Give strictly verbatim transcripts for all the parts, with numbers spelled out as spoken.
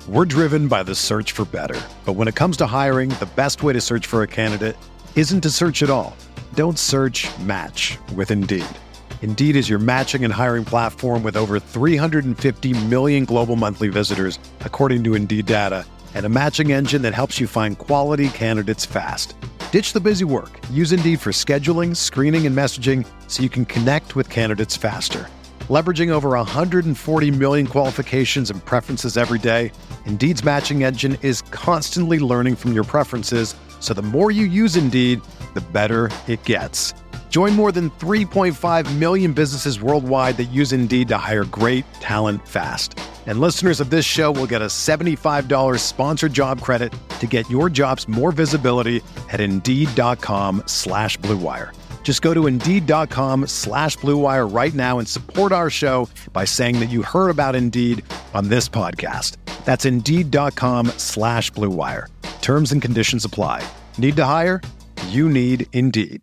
We're driven by the search for better. But when it comes to hiring, the best way to search for a candidate isn't to search at all. Don't search, match with Indeed. Indeed is your matching and hiring platform with over three hundred fifty million global monthly visitors, according to Indeed data, and a matching engine that helps you find quality candidates fast. Ditch the busy work. Use Indeed for scheduling, screening, and messaging so you can connect with candidates faster. Leveraging over one hundred forty million qualifications and preferences every day, Indeed's matching engine is constantly learning from your preferences, so the more you use Indeed, the better it gets. Join more than three point five million businesses worldwide that use Indeed to hire great talent fast. And listeners of this show will get a seventy-five dollars sponsored job credit to get your jobs more visibility at Indeed.com slash Blue Wire. Just go to Indeed.com slash Blue Wire right now and support our show by saying that you heard about Indeed on this podcast. That's Indeed.com slash Blue Wire. Terms and conditions apply. Need to hire? You need Indeed.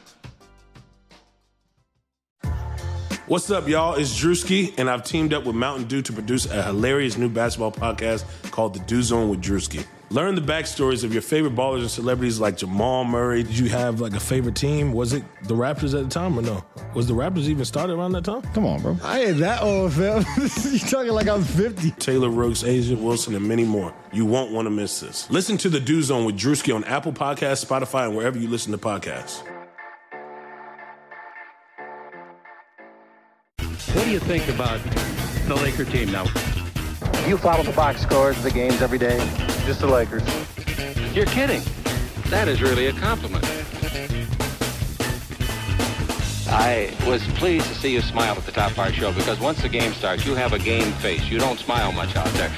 What's up, y'all? It's Drewski, and I've teamed up with Mountain Dew to produce a hilarious new basketball podcast called The Dew Zone with Drewski. Learn the backstories of your favorite ballers and celebrities like Jamal Murray. Did you have like a favorite team? Was it the Raptors at the time or no? Was the Raptors even started around that time? Come on, bro. I ain't that old, fam. You talking like I'm fifty. Taylor Rooks, Asia Wilson, and many more. You won't want to miss this. Listen to The Dew Zone with Drewski on Apple Podcasts, Spotify, and wherever you listen to podcasts. What do you think about the Laker team now? You follow the box scores of the games every day? Just the Lakers. You're kidding. That is really a compliment. I was pleased to see you smile at the top of our show because once the game starts, you have a game face. You don't smile much out there.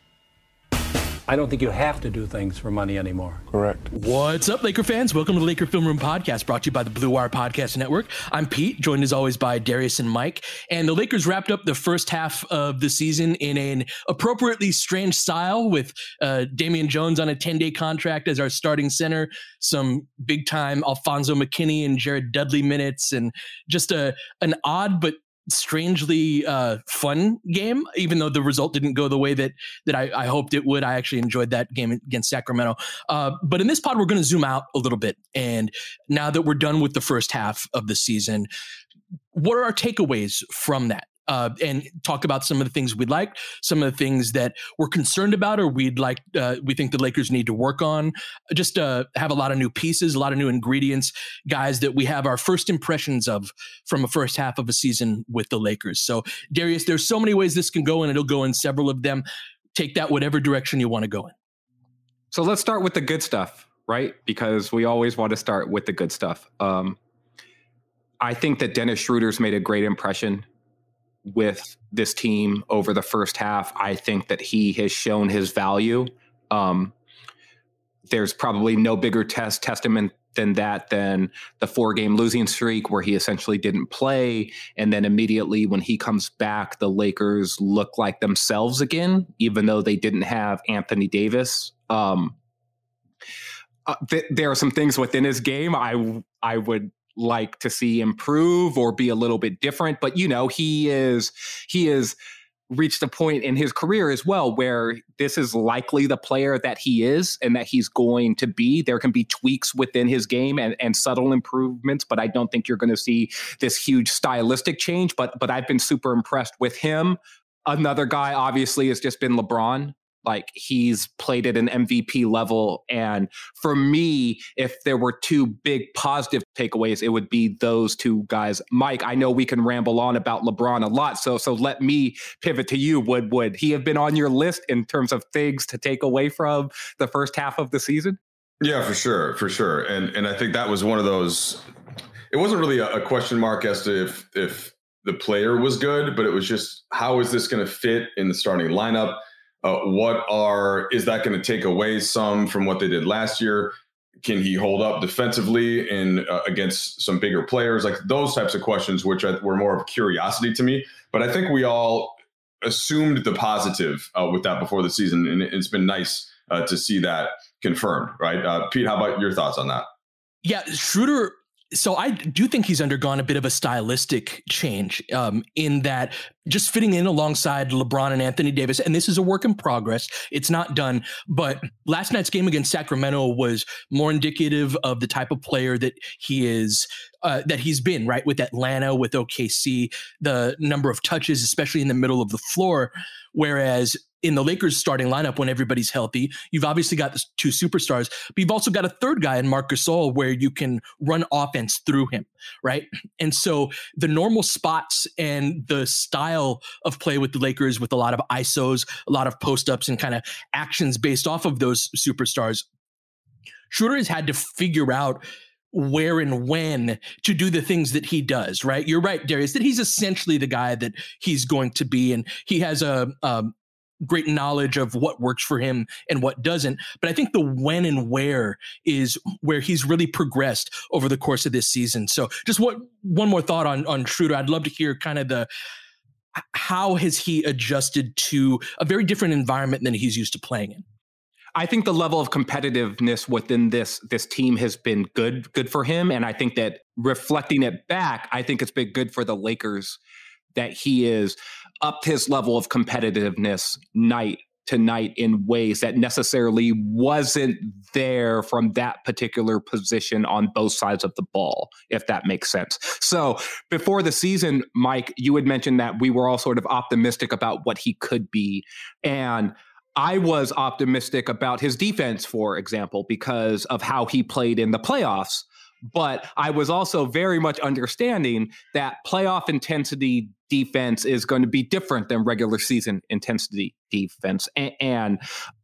I don't think you have to do things for money anymore. Correct. What's up, Laker fans? Welcome to the Laker Film Room Podcast, brought to you by the Blue Wire Podcast Network. I'm Pete, joined as always by Darius and Mike. And the Lakers wrapped up the first half of the season in an appropriately strange style with uh, Damian Jones on a ten-day contract as our starting center, some big-time Alfonso McKinney and Jared Dudley minutes, and just a an odd but strangely uh, fun game, even though the result didn't go the way that that I, I hoped it would. I actually enjoyed that game against Sacramento. Uh, but in this pod, we're going to zoom out a little bit. And now that we're done with the first half of the season, what are our takeaways from that? Uh, and talk about some of the things we liked, some of the things that we're concerned about, or we'd like, uh, we think the Lakers need to work on. Just uh, have a lot of new pieces, a lot of new ingredients, guys that we have our first impressions of from a first half of a season with the Lakers. So, Darius, there's so many ways this can go, and it'll go in several of them. Take that whatever direction you want to go in. So let's start with the good stuff, right? Because we always want to start with the good stuff. Um, I think that Dennis Schroeder's made a great impression with this team over the first half. I think that he has shown his value. Um, there's probably no bigger test testament than that than the four game losing streak where he essentially didn't play. And then immediately when he comes back, the Lakers look like themselves again, even though they didn't have Anthony Davis. Um, uh, th- there are some things within his game I I would like to see improve or be a little bit different, but you know, he is he is reached a point in his career as well where this is likely the player that he is and that he's going to be. There can be tweaks within his game and, and subtle improvements, but I don't think you're going to see this huge stylistic change. But but I've been super impressed with him. Another guy obviously has just been LeBron. Like, he's played at an M V P level. And for me, if there were two big positive takeaways, it would be those two guys. Mike, I know we can ramble on about LeBron a lot. So so let me pivot to you. Would, would he have been on your list in terms of things to take away from the first half of the season? Yeah, for sure. For sure. And and I think that was one of those, it wasn't really a, a question mark as to if, if the player was good, but it was just, how is this going to fit in the starting lineup? Uh, what are, is that going to take away some from what they did last year? Can he hold up defensively in uh, against some bigger players? Like those types of questions, which I, were more of curiosity to me. But I think we all assumed the positive uh, with that before the season. And it's been nice uh, to see that confirmed, right? Uh, Pete, how about your thoughts on that? Yeah, Schroeder. So I do think he's undergone a bit of a stylistic change um, in that just fitting in alongside LeBron and Anthony Davis. And this is a work in progress. It's not done. But last night's game against Sacramento was more indicative of the type of player that he is, uh, that he's been, right? With Atlanta, with O K C, the number of touches, especially in the middle of the floor. Whereas in the Lakers starting lineup, when everybody's healthy, you've obviously got the two superstars, but you've also got a third guy in Marc Gasol where you can run offense through him, right? And so the normal spots and the style of play with the Lakers, with a lot of I S Os, a lot of post-ups and kind of actions based off of those superstars, Schroeder has had to figure out where and when to do the things that he does, right? You're right, Darius, that he's essentially the guy that he's going to be, and he has a, a great knowledge of what works for him and what doesn't. But I think the when and where is where he's really progressed over the course of this season. So just what, one more thought on, on Schroeder. I'd love to hear kind of the, how has he adjusted to a very different environment than he's used to playing in? I think the level of competitiveness within this this team has been good, good for him. And I think that reflecting it back, I think it's been good for the Lakers that he is upped his level of competitiveness night to night in ways that necessarily wasn't there from that particular position on both sides of the ball, if that makes sense. So before the season, Mike, you had mentioned that we were all sort of optimistic about what he could be. And I was optimistic about his defense, for example, because of how he played in the playoffs. But I was also very much understanding that playoff intensity defense is going to be different than regular season intensity defense. And, and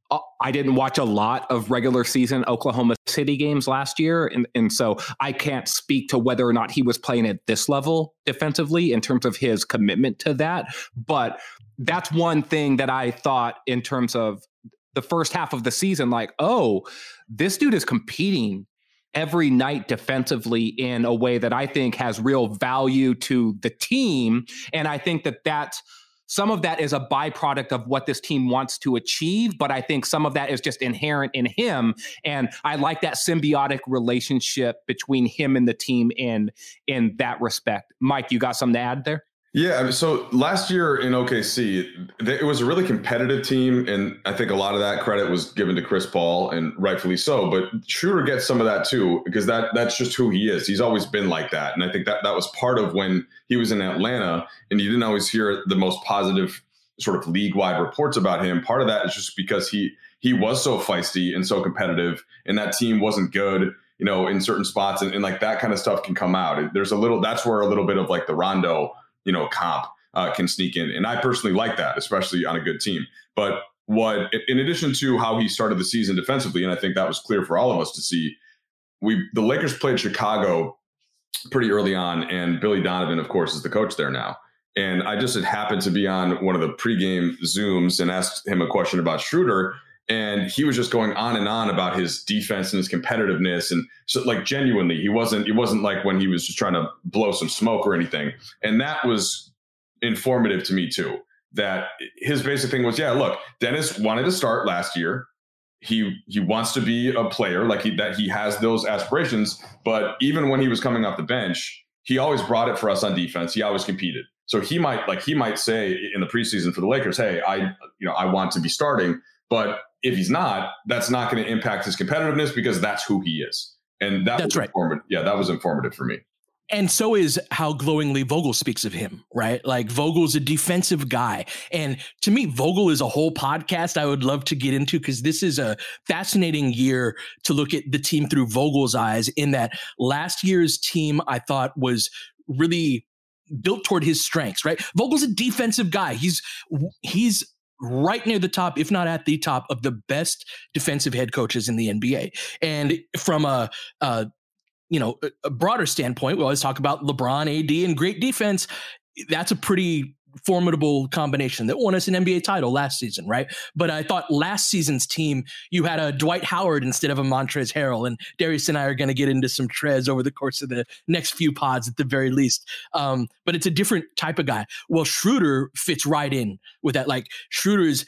I didn't watch a lot of regular season Oklahoma City games last year. And, and so I can't speak to whether or not he was playing at this level defensively in terms of his commitment to that. But that's one thing that I thought in terms of the first half of the season, like, oh, this dude is competing every night defensively in a way that I think has real value to the team. And I think that that's, some of that is a byproduct of what this team wants to achieve, but I think some of that is just inherent in him. And I like that symbiotic relationship between him and the team in, in that respect. Mike, you got something to add there? Yeah, I mean, so last year in O K C, it was a really competitive team, and I think a lot of that credit was given to Chris Paul, and rightfully so. But Schroeder gets some of that too, because that that's just who he is. He's always been like that, and I think that that was part of when he was in Atlanta, and you didn't always hear the most positive sort of league-wide reports about him. Part of that is just because he he was so feisty and so competitive, and that team wasn't good, you know, in certain spots, and, and like that kind of stuff can come out. There's a little, that's where a little bit of like the Rondo, you know, comp uh, can sneak in. And I personally like that, especially on a good team. But what, in addition to how he started the season defensively, and I think that was clear for all of us to see, we, the Lakers played Chicago pretty early on, and Billy Donovan, of course, is the coach there now. And I just had happened to be on one of the pregame Zooms and asked him a question about Schroeder. And he was just going on and on about his defense and his competitiveness. And so, like, genuinely, he wasn't, it wasn't like when he was just trying to blow some smoke or anything. And that was informative to me too, that his basic thing was, yeah, look, Dennis wanted to start last year. He, he wants to be a player, like he, that he has those aspirations. But even when he was coming off the bench, he always brought it for us on defense. He always competed. So he might, like, he might say in the preseason for the Lakers, hey, I, you know, I want to be starting. But if he's not, that's not going to impact his competitiveness, because that's who he is. And that that's was right. informative. Yeah, that was informative for me. And so is how glowingly Vogel speaks of him, right? Like, Vogel's a defensive guy. And to me, Vogel is a whole podcast I would love to get into, because this is a fascinating year to look at the team through Vogel's eyes, in that last year's team, I thought, was really built toward his strengths, right? Vogel's a defensive guy. He's, he's, right near the top, if not at the top, of the best defensive head coaches in the N B A. And from a, a you know, a broader standpoint, we always talk about LeBron, A D, and great defense. That's a pretty formidable combination that won us an N B A title last season, right? But I thought last season's team, you had a Dwight Howard instead of a Montrezl Harrell, and Darius and I are going to get into some Trez over the course of the next few pods at the very least. Um, but it's a different type of guy. Well, Schroeder fits right in with that. Like, Schroeder's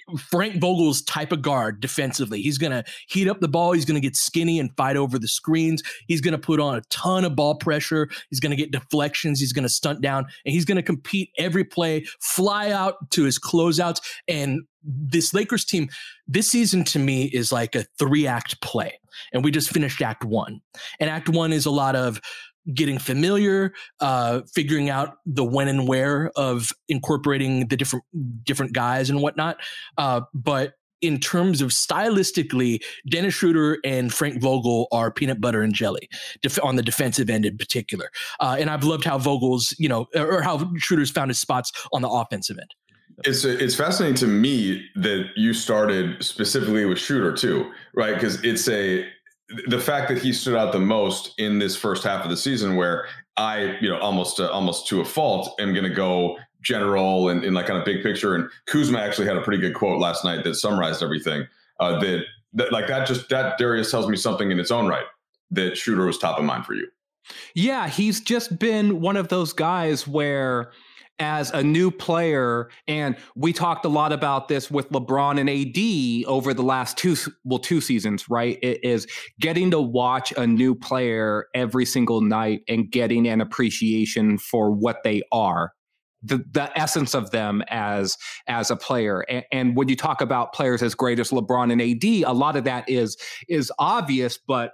Frank Vogel's type of guard defensively. He's going to heat up the ball. He's going to get skinny and fight over the screens. He's going to put on a ton of ball pressure. He's going to get deflections. He's going to stunt down, and he's going to compete every play, fly out to his closeouts. And this Lakers team this season to me is like a three act play. And we just finished act one. And act one is a lot of getting familiar, uh, figuring out the when and where of incorporating the different different guys and whatnot. Uh, but in terms of stylistically, Dennis Schroeder and Frank Vogel are peanut butter and jelly def- on the defensive end in particular. Uh, and I've loved how Vogel's, you know, or how Schroeder's found his spots on the offensive end. It's it's fascinating to me that you started specifically with Schroeder too, right? Because it's a the fact that he stood out the most in this first half of the season, where I, you know, almost uh, almost to a fault, am going to go general and, and like kind of big picture. And Kuzma actually had a pretty good quote last night that summarized everything. Uh, that, that like that just that Darius tells me something in its own right, that Schroeder was top of mind for you. Yeah, he's just been one of those guys where, as a new player, and we talked a lot about this with LeBron and A D over the last two, well, two seasons, right? It is getting to watch a new player every single night and getting an appreciation for what they are, the the essence of them as as a player. And, and when you talk about players as great as LeBron and A D, a lot of that is is obvious, but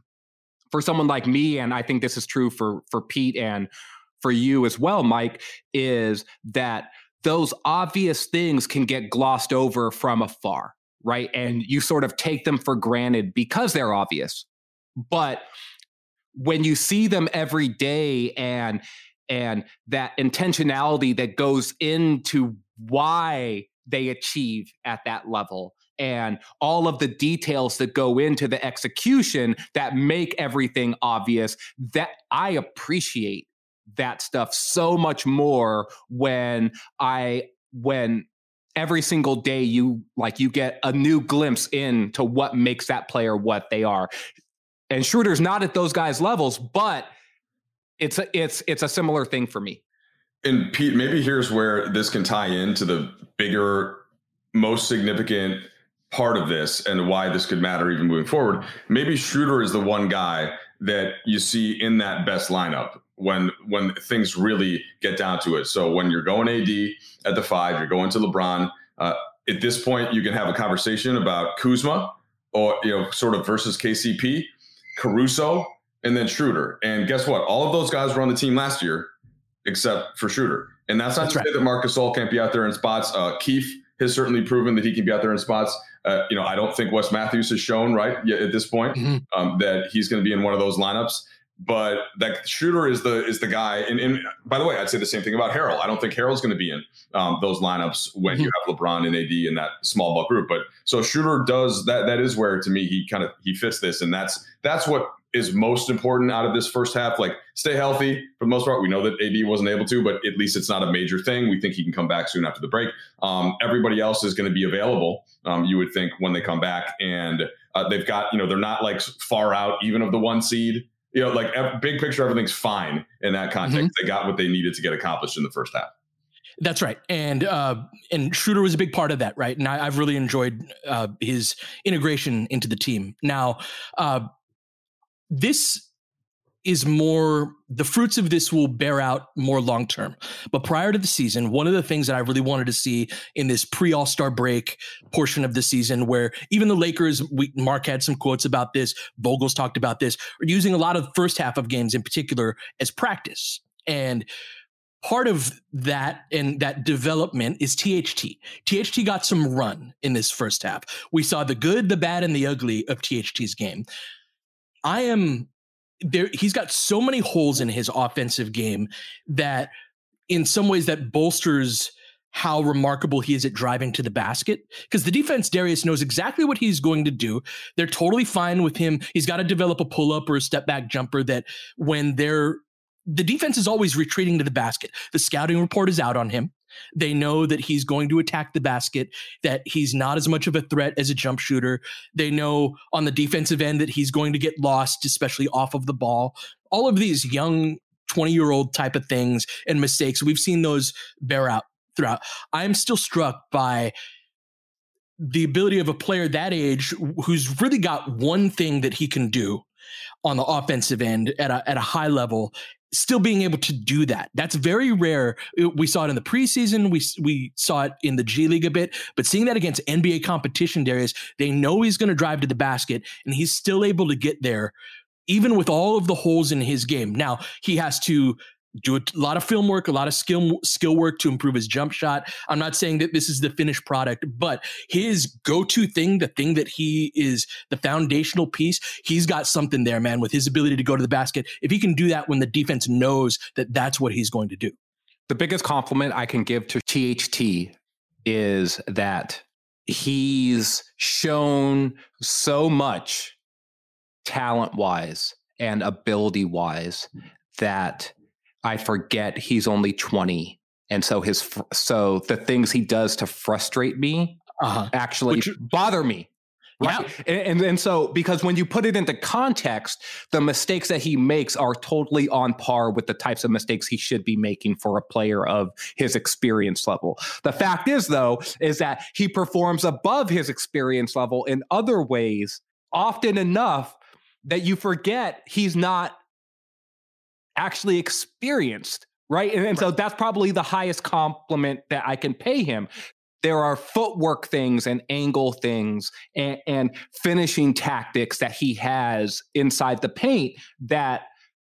for someone like me, and I think this is true for for Pete and for you as well, Mike, is that those obvious things can get glossed over from afar, right? And you sort of take them for granted because they're obvious. But when you see them every day, and and that intentionality that goes into why they achieve at that level, and all of the details that go into the execution that make everything obvious, that I appreciate that stuff so much more when I, when every single day you like, you get a new glimpse into what makes that player what they are. And Schroeder's not at those guys' levels, but it's a, it's, it's a similar thing for me. And Pete, maybe here's where this can tie into the bigger, most significant part of this and why this could matter even moving forward. Maybe Schroeder is the one guy that you see in that best lineup when when things really get down to it. So when you're going A D at the five, you're going to LeBron. Uh, at this point, you can have a conversation about Kuzma, or you know, sort of versus K C P, Caruso, and then Schroeder. And guess what? All of those guys were on the team last year, except for Schroeder. And that's not that's to right. say that Marc Gasol can't be out there in spots. Uh, Keith has certainly proven that he can be out there in spots. Uh, you know, I don't think Wes Matthews has shown right yet at this point mm-hmm. um, that he's going to be in one of those lineups. But that Schroeder is the is the guy. And, and by the way, I'd say the same thing about Harrell. I don't think Harrell's going to be in um, those lineups when mm-hmm. you have LeBron and A D in that small ball group. But so Schroeder does that. That is where, to me, he kind of he fits this, and that's that's what is most important out of this first half. Like, stay healthy for the most part. We know that A D wasn't able to, but at least it's not a major thing. We think he can come back soon after the break. Um, everybody else is going to be available, um, you would think, when they come back. And uh, they've got, you know, they're not like far out even of the one seed. You know, like big picture, everything's fine in that context. Mm-hmm. They got what they needed to get accomplished in the first half. That's right. And uh, and Schroeder was a big part of that, right? And I, I've really enjoyed uh, his integration into the team. Now, uh, this is more, the fruits of this will bear out more long-term. But prior to the season, one of the things that I really wanted to see in this pre-All-Star break portion of the season, where even the Lakers, we, Mark had some quotes about this, Vogel's talked about this, are using a lot of the first half of games in particular as practice. And part of that and that development is T H T. T H T got some run in this first half. We saw the good, the bad, and the ugly of T H T's game. I am there. He's got so many holes in his offensive game that in some ways that bolsters how remarkable he is at driving to the basket, because the defense, Darius, knows exactly what he's going to do. They're totally fine with him. He's got to develop a pull up or a step back jumper that when they're, the defense is always retreating to the basket. The scouting report is out on him. They know that he's going to attack the basket, that he's not as much of a threat as a jump shooter. They know on the defensive end that he's going to get lost, especially off of the ball. All of these young twenty-year-old type of things and mistakes, we've seen those bear out throughout. I'm still struck by the ability of a player that age who's really got one thing that he can do on the offensive end at a, at a high level, still being able to do that. That's very rare. We saw it in the preseason. We we saw it in the G League a bit, but seeing that against N B A competition, Darius, they know he's going to drive to the basket and he's still able to get there, even with all of the holes in his game. Now he has to do a lot of film work, a lot of skill skill work to improve his jump shot. I'm not saying that this is the finished product, but his go-to thing, the thing that he is the foundational piece, he's got something there, man, with his ability to go to the basket. If he can do that when the defense knows that that's what he's going to do. The biggest compliment I can give to T H T is that he's shown so much talent-wise and ability-wise that I forget he's only twenty. And so his, so the things he does to frustrate me uh-huh. actually Which, bother me. Right. Yeah. And, and and so because when you put it into context, the mistakes that he makes are totally on par with the types of mistakes he should be making for a player of his experience level. The fact is, though, is that he performs above his experience level in other ways often enough that you forget he's not actually experienced, right? And, and right. so that's probably the highest compliment that I can pay him. There are footwork things and angle things and, and finishing tactics that he has inside the paint that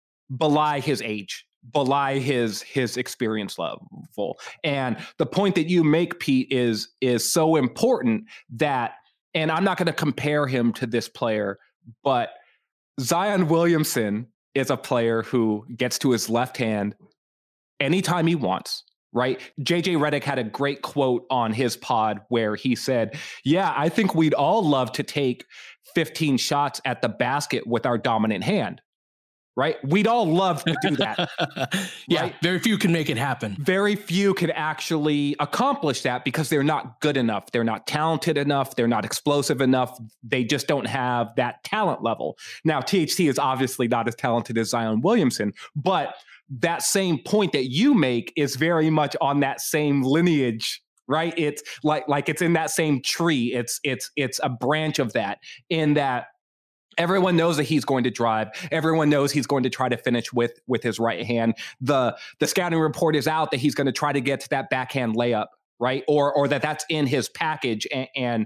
belie his age, belie his his experience level. And the point that you make, Pete, is is so important that, and I'm not going to compare him to this player, but Zion Williamson is a player who gets to his left hand anytime he wants, right? J J Redick had a great quote on his pod where he said, yeah, I think we'd all love to take fifteen shots at the basket with our dominant hand, right? We'd all love to do that. yeah, right? Very few can make it happen. Very few can actually accomplish that because they're not good enough. They're not talented enough. They're not explosive enough. They just don't have that talent level. Now, T H T is obviously not as talented as Zion Williamson, but that same point that you make is very much on that same lineage, right? It's like like it's in that same tree. It's it's it's a branch of that, in that everyone knows that he's going to drive. Everyone knows he's going to try to finish with with his right hand. The the scouting report is out that he's going to try to get to that backhand layup, right? Or or that that's in his package and and,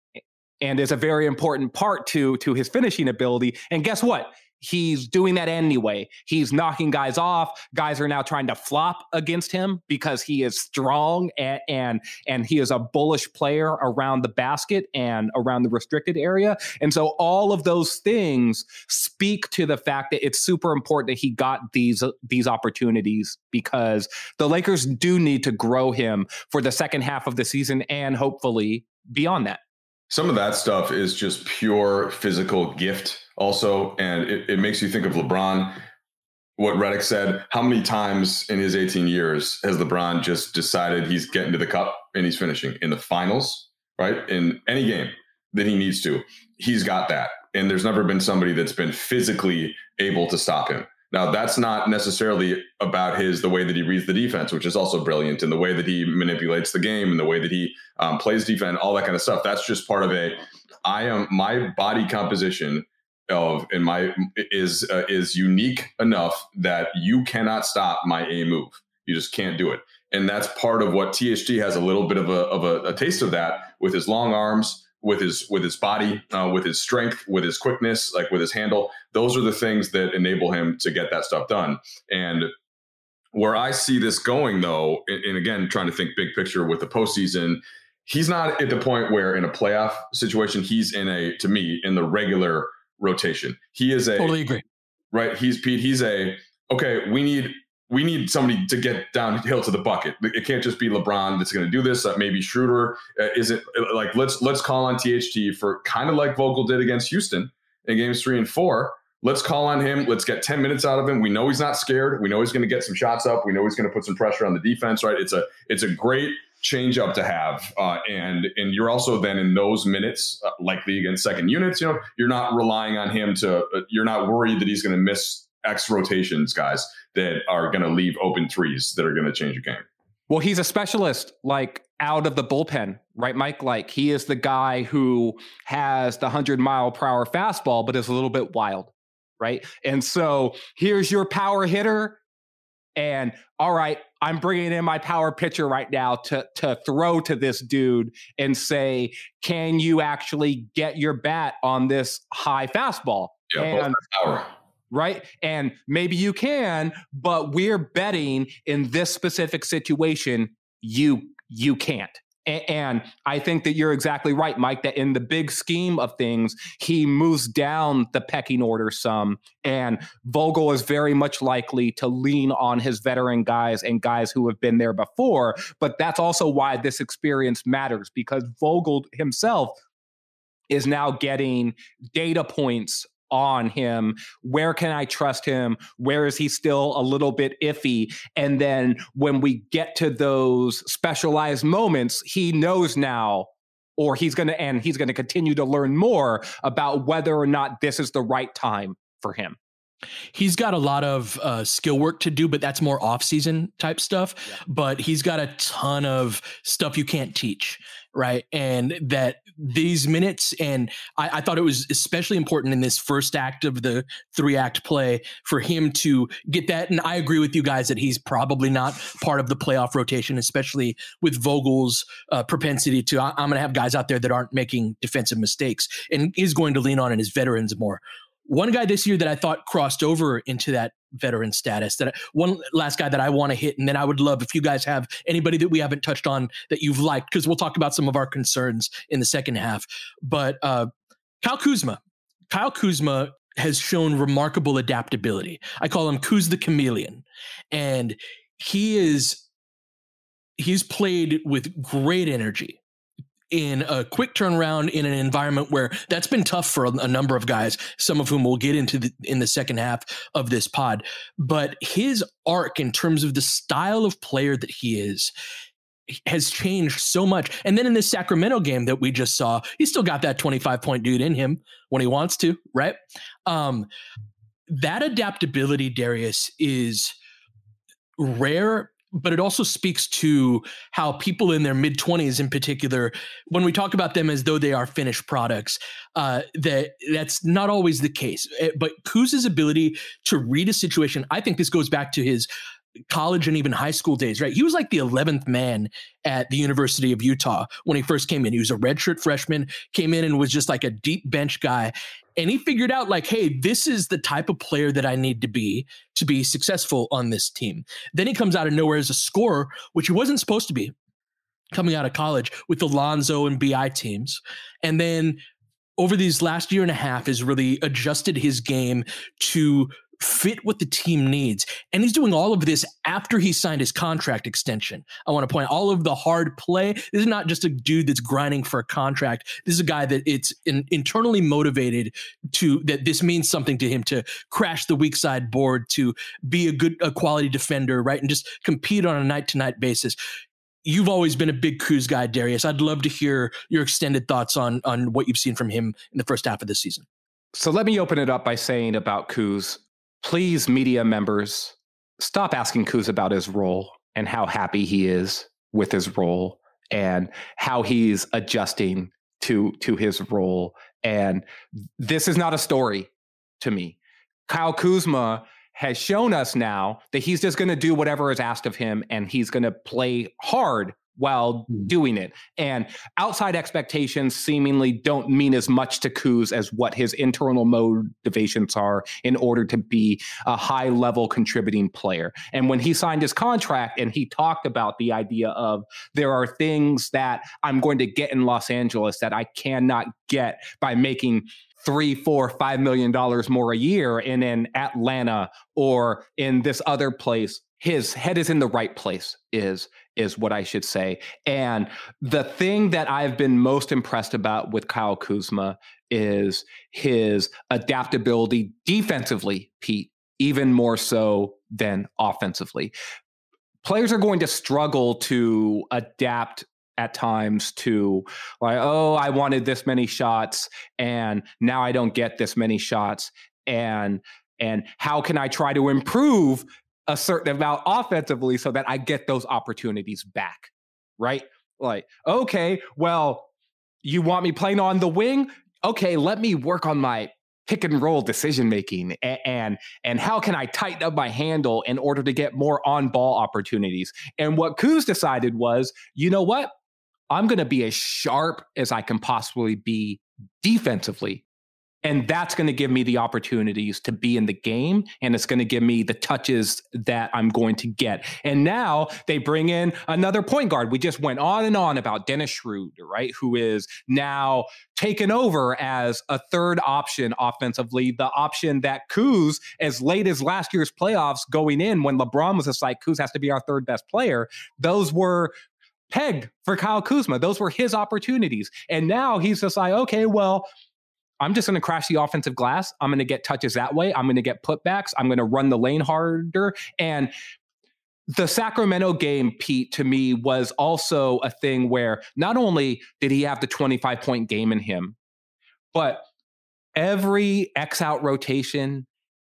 and is a very important part to to his finishing ability. And guess what? He's doing that anyway. He's knocking guys off. Guys are now trying to flop against him because he is strong and and, and he is a bullish player around the basket and around the restricted area. And so all of those things speak to the fact that it's super important that he got these, these opportunities, because the Lakers do need to grow him for the second half of the season and hopefully beyond that. Some of that stuff is just pure physical gift also, and it, it makes you think of LeBron. What Redick said, how many times in his eighteen years has LeBron just decided he's getting to the cup and he's finishing in the finals, right? In any game that he needs to, he's got that. And there's never been somebody that's been physically able to stop him. Now, that's not necessarily about his, the way that he reads the defense, which is also brilliant, and the way that he manipulates the game and the way that he um, plays defense, all that kind of stuff. That's just part of a, I am, my body composition of, and my is, uh, is unique enough that you cannot stop my A move. You just can't do it. And that's part of what T H T has a little bit of a, of a, a taste of that with his long arms, with his with his body, uh, with his strength, with his quickness, like with his handle. Those are the things that enable him to get that stuff done. And where I see this going, though, and, and again, trying to think big picture with the postseason, he's not at the point where in a playoff situation, he's in a, to me, in the regular rotation. He is a totally agree. Right. He's Pete. He's a, okay, we need we need somebody to get downhill to the bucket. It can't just be LeBron that's going to do this. Uh, maybe Schroeder. Uh, is it like, let's let's call on T H T for kind of like Vogel did against Houston in games three and four. Let's call on him. Let's get ten minutes out of him. We know he's not scared. We know he's going to get some shots up. We know he's going to put some pressure on the defense, right? It's a it's a great change up to have. Uh, and and you're also then in those minutes, uh, likely against second units, you know, you're not relying on him to, uh, you're not worried that he's going to miss X rotations, guys, that are going to leave open threes that are going to change a game. Well, he's a specialist, like out of the bullpen, right, Mike? Like he is the guy who has the hundred mile per hour fastball, but is a little bit wild, right? And so here's your power hitter. And all right, I'm bringing in my power pitcher right now to, to throw to this dude and say, can you actually get your bat on this high fastball? Yeah, and, power. Right. And maybe you can, but we're betting in this specific situation, you you can't. And I think that you're exactly right, Mike, that in the big scheme of things, he moves down the pecking order some. And Vogel is very much likely to lean on his veteran guys and guys who have been there before. But that's also why this experience matters, because Vogel himself is now getting data points on him. Where can I trust him? Where is he still a little bit iffy? And then when we get to those specialized moments, he knows now, or he's going to, and he's going to continue to learn more about whether or not this is the right time for him. He's got a lot of uh, skill work to do, but that's more off-season type stuff. Yeah. But he's got a ton of stuff you can't teach, right? And that these minutes, and I, I thought it was especially important in this first act of the three-act play for him to get that. And I agree with you guys that he's probably not part of the playoff rotation, especially with Vogel's uh, propensity to, I, I'm going to have guys out there that aren't making defensive mistakes, and is going to lean on in his veterans more. One guy this year that I thought crossed over into that veteran status, that I, one last guy that I want to hit, and then I would love if you guys have anybody that we haven't touched on that you've liked, because we'll talk about some of our concerns in the second half. But uh, Kyle Kuzma, Kyle Kuzma has shown remarkable adaptability. I call him Kuz the Chameleon, and he is he's played with great energy in a quick turnaround in an environment where that's been tough for a, a number of guys, some of whom we'll get into the, in the second half of this pod. But his arc in terms of the style of player that he is has changed so much. And then in this Sacramento game that we just saw, he's still got that twenty-five point dude in him when he wants to, right? Um, that adaptability, Darius, is rare, but it also speaks to how people in their mid-twenties in particular, when we talk about them as though they are finished products, uh, that that's not always the case. But Kuz's ability to read a situation, I think this goes back to his college and even high school days, right? He was like the eleventh man at the University of Utah when he first came in. He was a redshirt freshman, came in and was just like a deep bench guy. And he figured out like, hey, this is the type of player that I need to be to be successful on this team. Then he comes out of nowhere as a scorer, which he wasn't supposed to be coming out of college with the Lonzo and B I teams. And then over these last year and a half has really adjusted his game to fit what the team needs. And he's doing all of this after he signed his contract extension. I want to point out all of the hard play. This is not just a dude that's grinding for a contract. This is a guy that it's in, internally motivated to, that this means something to him, to crash the weak side board, to be a good, a quality defender, right? And just compete on a night to night basis. You've always been a big Kuz guy, Darius. I'd love to hear your extended thoughts on, on what you've seen from him in the first half of the season. So let me open it up by saying about Kuz, please, media members, stop asking Kuz about his role and how happy he is with his role and how he's adjusting to, to his role. And this is not a story to me. Kyle Kuzma has shown us now that he's just going to do whatever is asked of him, and he's going to play hard while doing it. And outside expectations seemingly don't mean as much to Kuz as what his internal motivations are in order to be a high level contributing player. And when he signed his contract and he talked about the idea of there are things that I'm going to get in Los Angeles that I cannot get by making three, four, five million dollars more a year in in Atlanta or in this other place, his head is in the right place, is is what I should say. And the thing that I've been most impressed about with Kyle Kuzma is his adaptability defensively, Pete, even more so than offensively. Players are going to struggle to adapt at times to like, oh, I wanted this many shots and now I don't get this many shots. And, and how can I try to improve a certain amount offensively so that I get those opportunities back, right? Like, okay, well, you want me playing on the wing? Okay, let me work on my pick and roll decision making and, and and how can I tighten up my handle in order to get more on ball opportunities. And what Kuz decided was, you know what? I'm going to be as sharp as I can possibly be defensively. And that's going to give me the opportunities to be in the game. And it's going to give me the touches that I'm going to get. And now they bring in another point guard. We just went on and on about Dennis Schroeder, right? Who is now taken over as a third option offensively. The option that Kuz, as late as last year's playoffs going in, when LeBron was just like, Kuz has to be our third best player. Those were pegged for Kyle Kuzma. Those were his opportunities. And now he's just like, okay, well, I'm just going to crash the offensive glass. I'm going to get touches that way. I'm going to get putbacks. I'm going to run the lane harder. And the Sacramento game, Pete, to me was also a thing where not only did he have the twenty-five point game in him, but every X out rotation,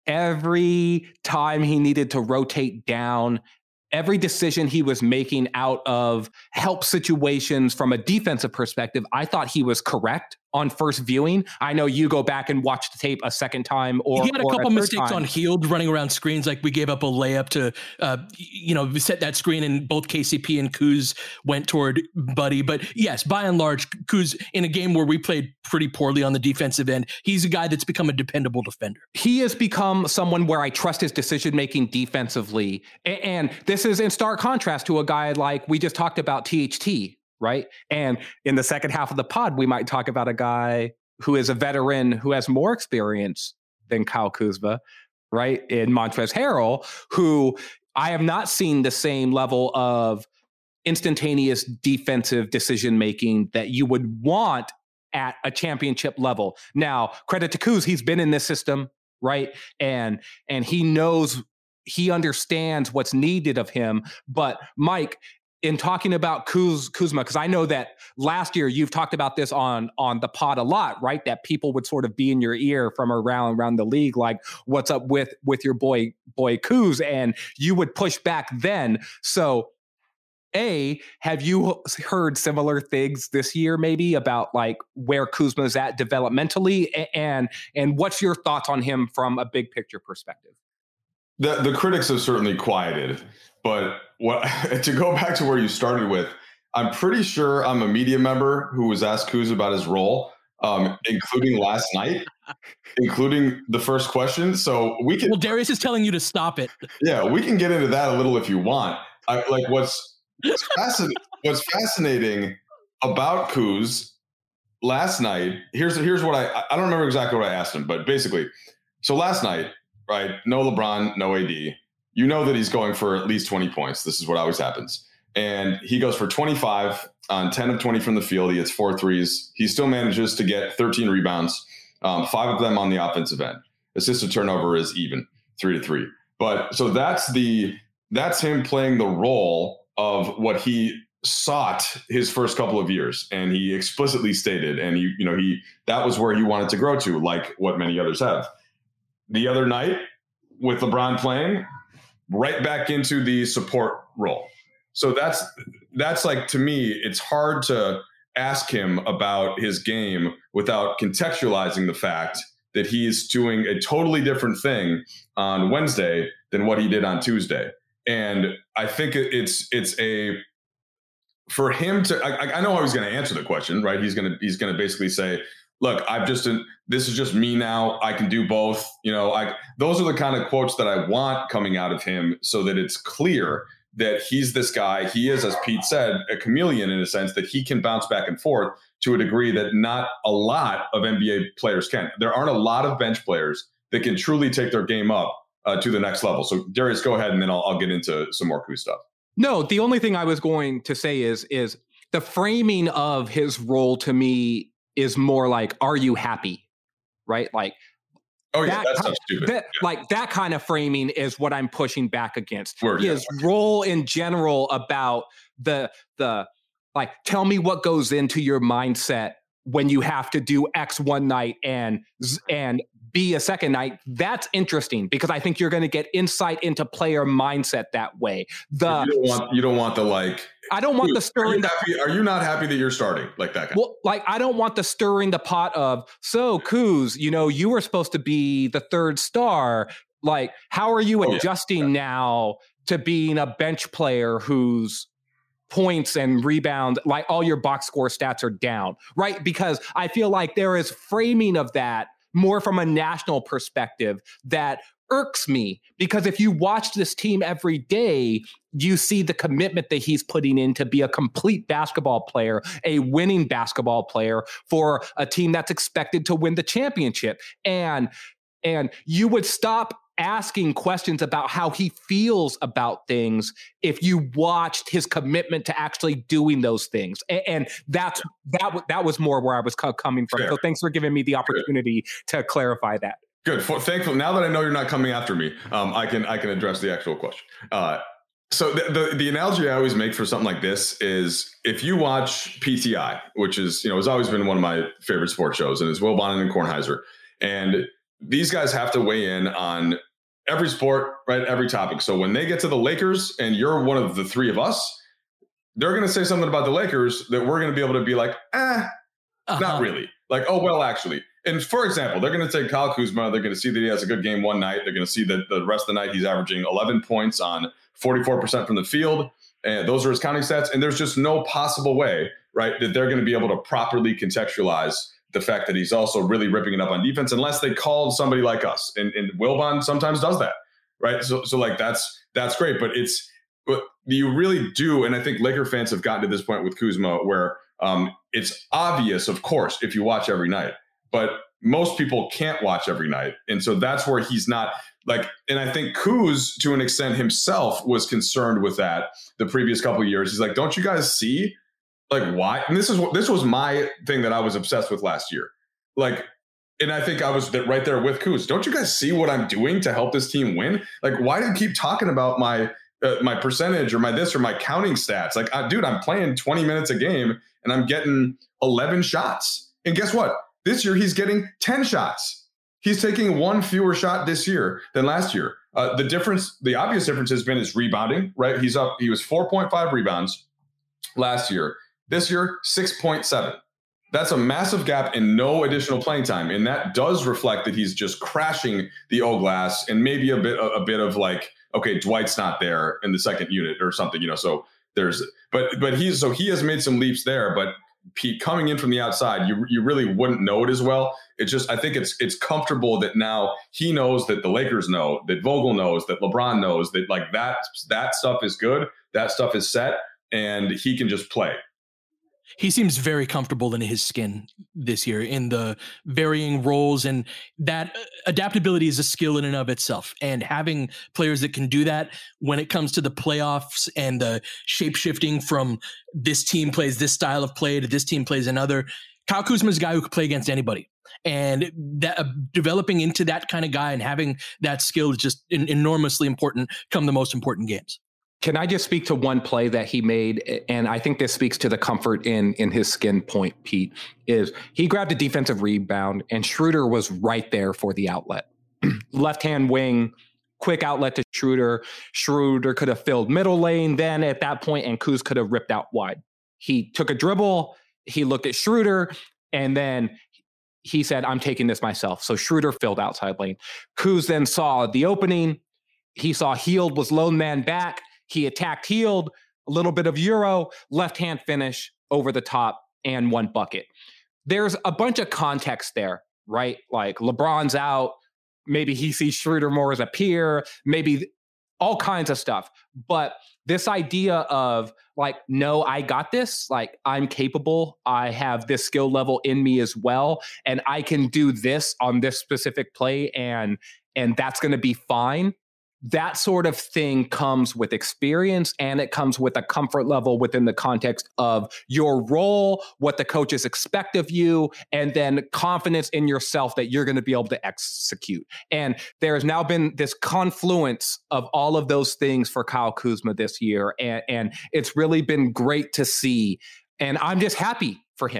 every time he needed to rotate down, every decision he was making out of help situations from a defensive perspective, I thought he was correct on first viewing. I know you go back and watch the tape a second time, or he had a or couple a mistakes time. on Hield running around screens. Like we gave up a layup to, uh, you know, set that screen, and both K C P and Kuz went toward Buddy. But yes, by and large, Kuz, in a game where we played pretty poorly on the defensive end, he's a guy that's become a dependable defender. He has become someone where I trust his decision-making defensively. And this is in stark contrast to a guy like we just talked about, T H T, right? And in the second half of the pod, we might talk about a guy who is a veteran who has more experience than Kyle Kuzma, right? In Montrezl Harrell, who I have not seen the same level of instantaneous defensive decision-making that you would want at a championship level. Now, credit to Kuz, he's been in this system, right? And, and he knows, he understands what's needed of him. But Mike, in talking about Kuz, Kuzma, because I know that last year you've talked about this on, on the pod a lot, right? That people would sort of be in your ear from around, around the league, like, what's up with, with your boy, boy Kuz? And you would push back then. So A, have you heard similar things this year maybe about like where Kuzma's at developmentally? And, and what's your thoughts on him from a big picture perspective? The, the critics have certainly quieted, but what to go back to where you started with, I'm pretty sure I'm a media member who was asked Kuz about his role, um, including last night, including the first question. So we can. Well, Darius is telling you to stop it. Yeah, we can get into that a little if you want. I, like what's what's fascinating. What's fascinating about Kuz last night. Here's here's what I I don't remember exactly what I asked him, but basically, so last night, right? No LeBron, no A D. You know that he's going for at least twenty points. This is what always happens. And he goes for twenty-five on ten of twenty from the field. He hits four threes. He still manages to get thirteen rebounds, um, five of them on the offensive end. Assist to turnover is even, three to three. But so that's the that's him playing the role of what he sought his first couple of years. And he explicitly stated, and he, you know, he that was where he wanted to grow to, like what many others have. The other night, with LeBron playing, right back into the support role. So that's that's like, to me, it's hard to ask him about his game without contextualizing the fact that he's doing a totally different thing on Wednesday than what he did on Tuesday. And I think it's it's a for him to I, I know how he's going to answer the question, right? He's going to he's going to basically say, look, I've just, this is just me now. I can do both. You know, I, those are the kind of quotes that I want coming out of him so that it's clear that he's this guy. He is, as Pete said, a chameleon in a sense that he can bounce back and forth to a degree that not a lot of N B A players can. There aren't a lot of bench players that can truly take their game up uh, to the next level. So Darius, go ahead, and then I'll, I'll get into some more cool stuff. No, the only thing I was going to say is, is the framing of his role to me is more like, are you happy? Right? Like, oh yeah, that, that's kind, stupid. That, yeah. Like that kind of framing is what I'm pushing back against. Word, his yeah. role in general about the the like, tell me what goes into your mindset when you have to do X one night and and be a second night, that's interesting because I think you're going to get insight into player mindset that way. The you don't want, you don't want the like. I don't want the stirring. Are you, happy, are you not happy that you're starting like that guy? Well, like I don't want the stirring the pot of so Kuz, you know, you were supposed to be the third star. Like, how are you oh, adjusting yeah. now to being a bench player whose points and rebounds, like all your box score stats are down, right? Because I feel like there is framing of that more from a national perspective that irks me, because if you watch this team every day, you see the commitment that he's putting in to be a complete basketball player, a winning basketball player for a team that's expected to win the championship. And, and you would stop asking questions about how he feels about things if you watched his commitment to actually doing those things. And, and that's that that was more where I was co- coming from. Fair. So thanks for giving me the opportunity Good. to clarify that. Good. For, thankful. Now that I know you're not coming after me, um, I can I can address the actual question. Uh, so the, the the analogy I always make for something like this is if you watch P T I, which is, you know, has always been one of my favorite sports shows, and it's Wilbon and Kornheiser, and these guys have to weigh in on every sport, right? Every topic. So when they get to the Lakers and you're one of the three of us, they're going to say something about the Lakers that we're going to be able to be like, eh, uh-huh. not really. Like, oh, well, actually. And for example, they're going to take Kyle Kuzma. They're going to see that he has a good game one night. They're going to see that the rest of the night he's averaging eleven points on forty-four percent from the field. And those are his counting stats. And there's just no possible way, right, that they're going to be able to properly contextualize the fact that he's also really ripping it up on defense, unless they called somebody like us. And, and Wilbon sometimes does that, right? So, so like that's that's great, but it's but you really do, and I think Laker fans have gotten to this point with Kuzma where um, it's obvious, of course, if you watch every night, but most people can't watch every night, and so that's where he's not like. And I think Kuz, to an extent, himself was concerned with that the previous couple of years. He's like, "Don't you guys see?" Like, why? And this is this was my thing that I was obsessed with last year. Like, and I think I was right there with Kuz. Don't you guys see what I'm doing to help this team win? Like, why do you keep talking about my uh, my percentage or my this or my counting stats? Like, uh, dude, I'm playing twenty minutes a game and I'm getting eleven shots. And guess what? This year he's getting ten shots. He's taking one fewer shot this year than last year. Uh, the difference, the obvious difference has been his rebounding, right? He's up. He was four point five rebounds last year. This year, six point seven. That's a massive gap and no additional playing time. And that does reflect that he's just crashing the O glass and maybe a bit a, a bit of like, okay, Dwight's not there in the second unit or something, you know. So there's but but he's so he has made some leaps there, but Pete coming in from the outside, you you really wouldn't know it as well. It's just I think it's it's comfortable that now he knows that the Lakers know, that Vogel knows, that LeBron knows that like that that stuff is good, that stuff is set, and he can just play. He seems very comfortable in his skin this year in the varying roles, and that adaptability is a skill in and of itself. And having players that can do that when it comes to the playoffs and the shape shifting from this team plays this style of play to this team plays another. Kyle Kuzma is a guy who could play against anybody, and that uh, developing into that kind of guy and having that skill is just in, enormously important come the most important games. Can I just speak to one play that he made? And I think this speaks to the comfort in in his skin point, Pete, is he grabbed a defensive rebound and Schroeder was right there for the outlet. Left-hand wing, quick outlet to Schroeder. Schroeder could have filled middle lane then at that point, and Kuz could have ripped out wide. He took a dribble, he looked at Schroeder, and then he said, I'm taking this myself. So Schroeder filled outside lane. Kuz then saw the opening. He saw Hield was lone man back. He attacked Hield, a little bit of Euro, left-hand finish over the top, and one bucket. There's a bunch of context there, right? Like LeBron's out. Maybe he sees Schroeder more as a peer, maybe all kinds of stuff. But this idea of like, no, I got this. Like, I'm capable. I have this skill level in me as well. And I can do this on this specific play, and and that's going to be fine. That sort of thing comes with experience, and it comes with a comfort level within the context of your role, what the coaches expect of you, and then confidence in yourself that you're going to be able to execute. And there has now been this confluence of all of those things for Kyle Kuzma this year, and, and it's really been great to see. And I'm just happy for him.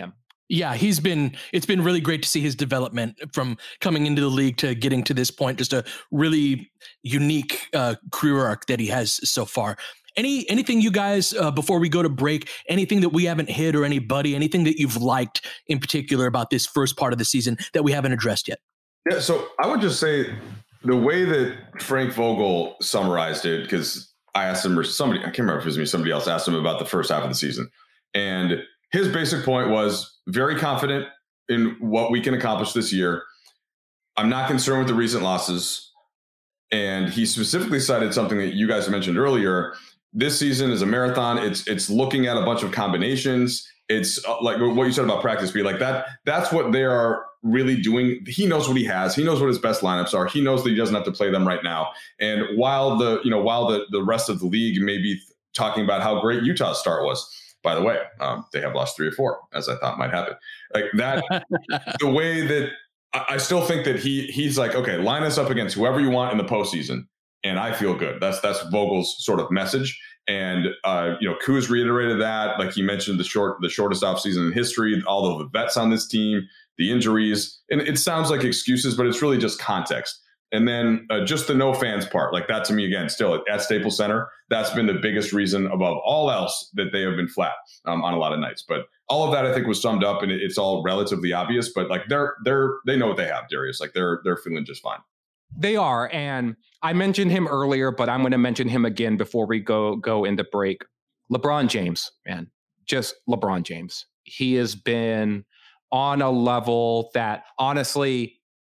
Yeah, he's been, it's been really great to see his development from coming into the league to getting to this point. Just a really unique uh, career arc that he has so far. Any anything you guys, uh, before we go to break, anything that we haven't hit or anybody, anything that you've liked in particular about this first part of the season that we haven't addressed yet? Yeah, so I would just say the way that Frank Vogel summarized it, because I asked him or somebody, I can't remember if it was me, somebody else asked him about the first half of the season. And his basic point was very confident in what we can accomplish this year. I'm not concerned with the recent losses. And he specifically cited something that you guys mentioned earlier. This season is a marathon. It's it's looking at a bunch of combinations. It's uh, like what you said about practice speed. Like that. That's what they are really doing. He knows what he has. He knows what his best lineups are. He knows that he doesn't have to play them right now. And while the you know while the the rest of the league may be talking about how great Utah's start was, by the way, um, they have lost three or four, as I thought might happen. Like that. The way that I, I still think that he he's like, okay, line us up against whoever you want in the postseason. And I feel good. That's that's Vogel's sort of message. And uh, you know, Kuz reiterated that. Like he mentioned, the short, the shortest offseason in history. All of the vets on this team, the injuries, and it sounds like excuses, but it's really just context. And then uh, just the no fans part, like that to me again, still at, at Staples Center, that's been the biggest reason above all else that they have been flat um, on a lot of nights. But all of that I think was summed up, and it, it's all relatively obvious. But like they're they're they know what they have, Darius. Like they're they're feeling just fine. They are, and I mentioned him earlier, but I'm going to mention him again before we go go into break. LeBron James, man, just LeBron James. He has been on a level that, honestly,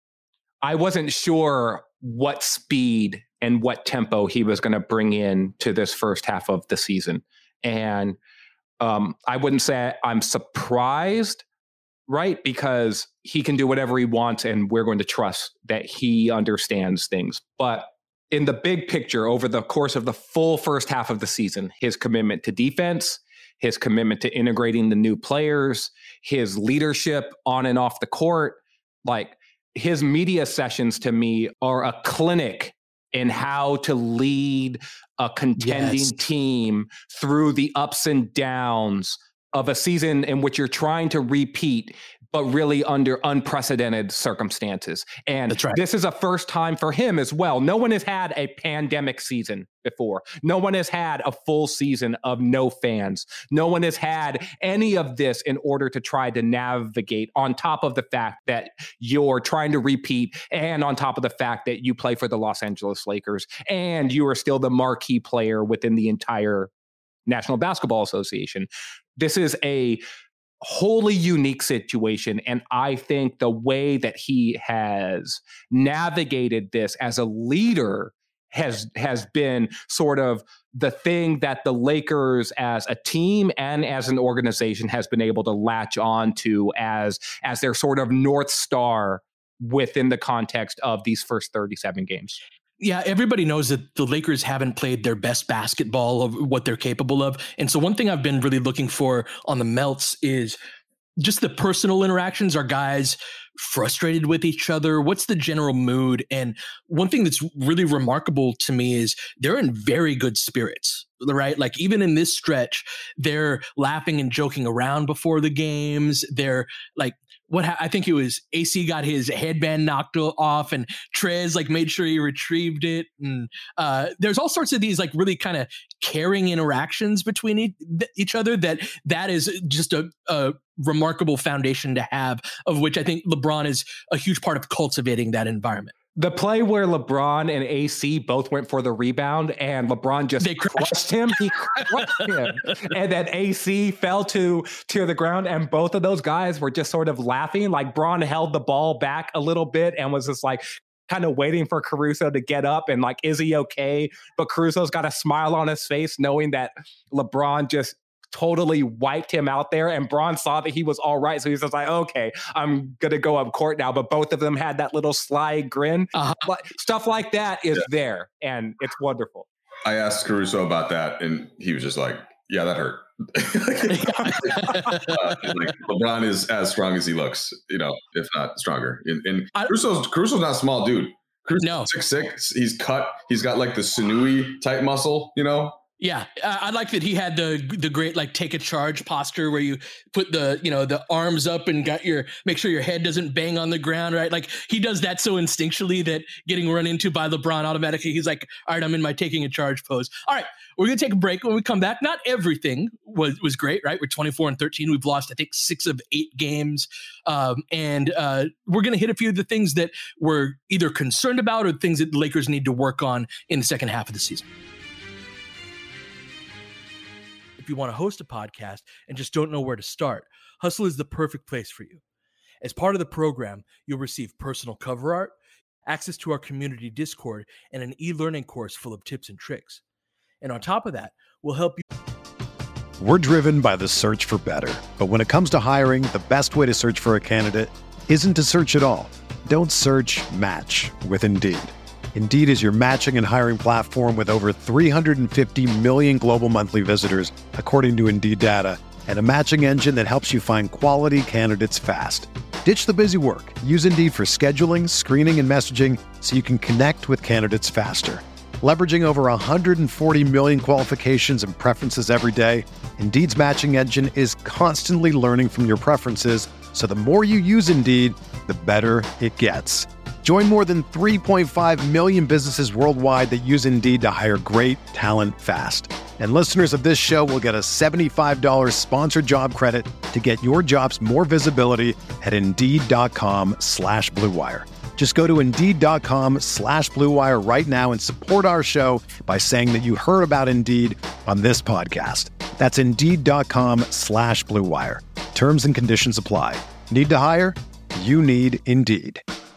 I wasn't sure what speed and what tempo he was going to bring in to this first half of the season. And um, I wouldn't say I'm surprised, right? Because he can do whatever he wants, and we're going to trust that he understands things. But in the big picture, over the course of the full first half of the season, his commitment to defense, his commitment to integrating the new players, his leadership on and off the court, like his media sessions to me are a clinic in how to lead a contending yes. team through the ups and downs of a season in which you're trying to repeat, but really under unprecedented circumstances. And That's right. This is a first time for him as well. No one has had a pandemic season before. No one has had a full season of no fans. No one has had any of this in order to try to navigate, on top of the fact that you're trying to repeat, and on top of the fact that you play for the Los Angeles Lakers and you are still the marquee player within the entire National Basketball Association. This is a wholly unique situation. And I think the way that he has navigated this as a leader has has been sort of the thing that the Lakers as a team and as an organization has been able to latch on to as, as their sort of North Star within the context of these first thirty-seven games. Yeah, everybody knows that the Lakers haven't played their best basketball of what they're capable of. And so one thing I've been really looking for on the Melts is just the personal interactions. Are guys frustrated with each other? What's the general mood? And one thing that's really remarkable to me is they're in very good spirits, right? Like even in this stretch, they're laughing and joking around before the games. They're like, what ha- I think it was A C got his headband knocked off, and Trez like made sure he retrieved it. And uh, there's all sorts of these like really kind of caring interactions between e- each other. That that is just a, a remarkable foundation to have, of which I think LeBron is a huge part of cultivating that environment. The play where LeBron and A C both went for the rebound and LeBron just they crushed him. He crushed him. And then A C fell to, to the ground, and both of those guys were just sort of laughing. Like Bron held the ball back a little bit and was just like kind of waiting for Caruso to get up and like, is he okay? But Caruso's got a smile on his face knowing that LeBron just totally wiped him out there, and Bron saw that he was all right. So he was just like, okay, I'm going to go up court now. But both of them had that little sly grin. Uh-huh. Stuff like that is yeah. there, and it's wonderful. I asked Caruso about that, and he was just like, yeah, that hurt. uh, like, LeBron is as strong as he looks, you know, if not stronger. And, and Caruso's, Caruso's not a small dude. Caruso's no. six six. He's cut. He's got like the sinewy type muscle, you know? Yeah, I like that he had the the great like take a charge posture where you put the you know the arms up and got your make sure your head doesn't bang on the ground, right? Like he does that so instinctually that getting run into by LeBron automatically he's like, all right, I'm in my taking a charge pose. All right, we're gonna take a break. When we come back, not everything was was great, right? We're twenty-four and thirteen. We've lost I think six of eight games, um, and uh, we're gonna hit a few of the things that we're either concerned about or things that the Lakers need to work on in the second half of the season. If you want to host a podcast and just don't know where to start, Hustle is the perfect place for you. As part of the program, you'll receive personal cover art, access to our community Discord, and an e-learning course full of tips and tricks. And on top of that, we'll help you. We're driven by the search for better. But when it comes to hiring, the best way to search for a candidate isn't to search at all. Don't search, match with Indeed. Indeed is your matching and hiring platform with over three hundred fifty million global monthly visitors, according to Indeed data, and a matching engine that helps you find quality candidates fast. Ditch the busy work. Use Indeed for scheduling, screening, and messaging so you can connect with candidates faster. Leveraging over one hundred forty million qualifications and preferences every day, Indeed's matching engine is constantly learning from your preferences, so the more you use Indeed, the better it gets. Join more than three point five million businesses worldwide that use Indeed to hire great talent fast. And listeners of this show will get a seventy-five dollars sponsored job credit to get your jobs more visibility at Indeed.com slash Blue Wire. Just go to Indeed.com slash Blue Wire right now and support our show by saying that you heard about Indeed on this podcast. That's Indeed.com slash Blue Wire. Terms and conditions apply. Need to hire? You need Indeed.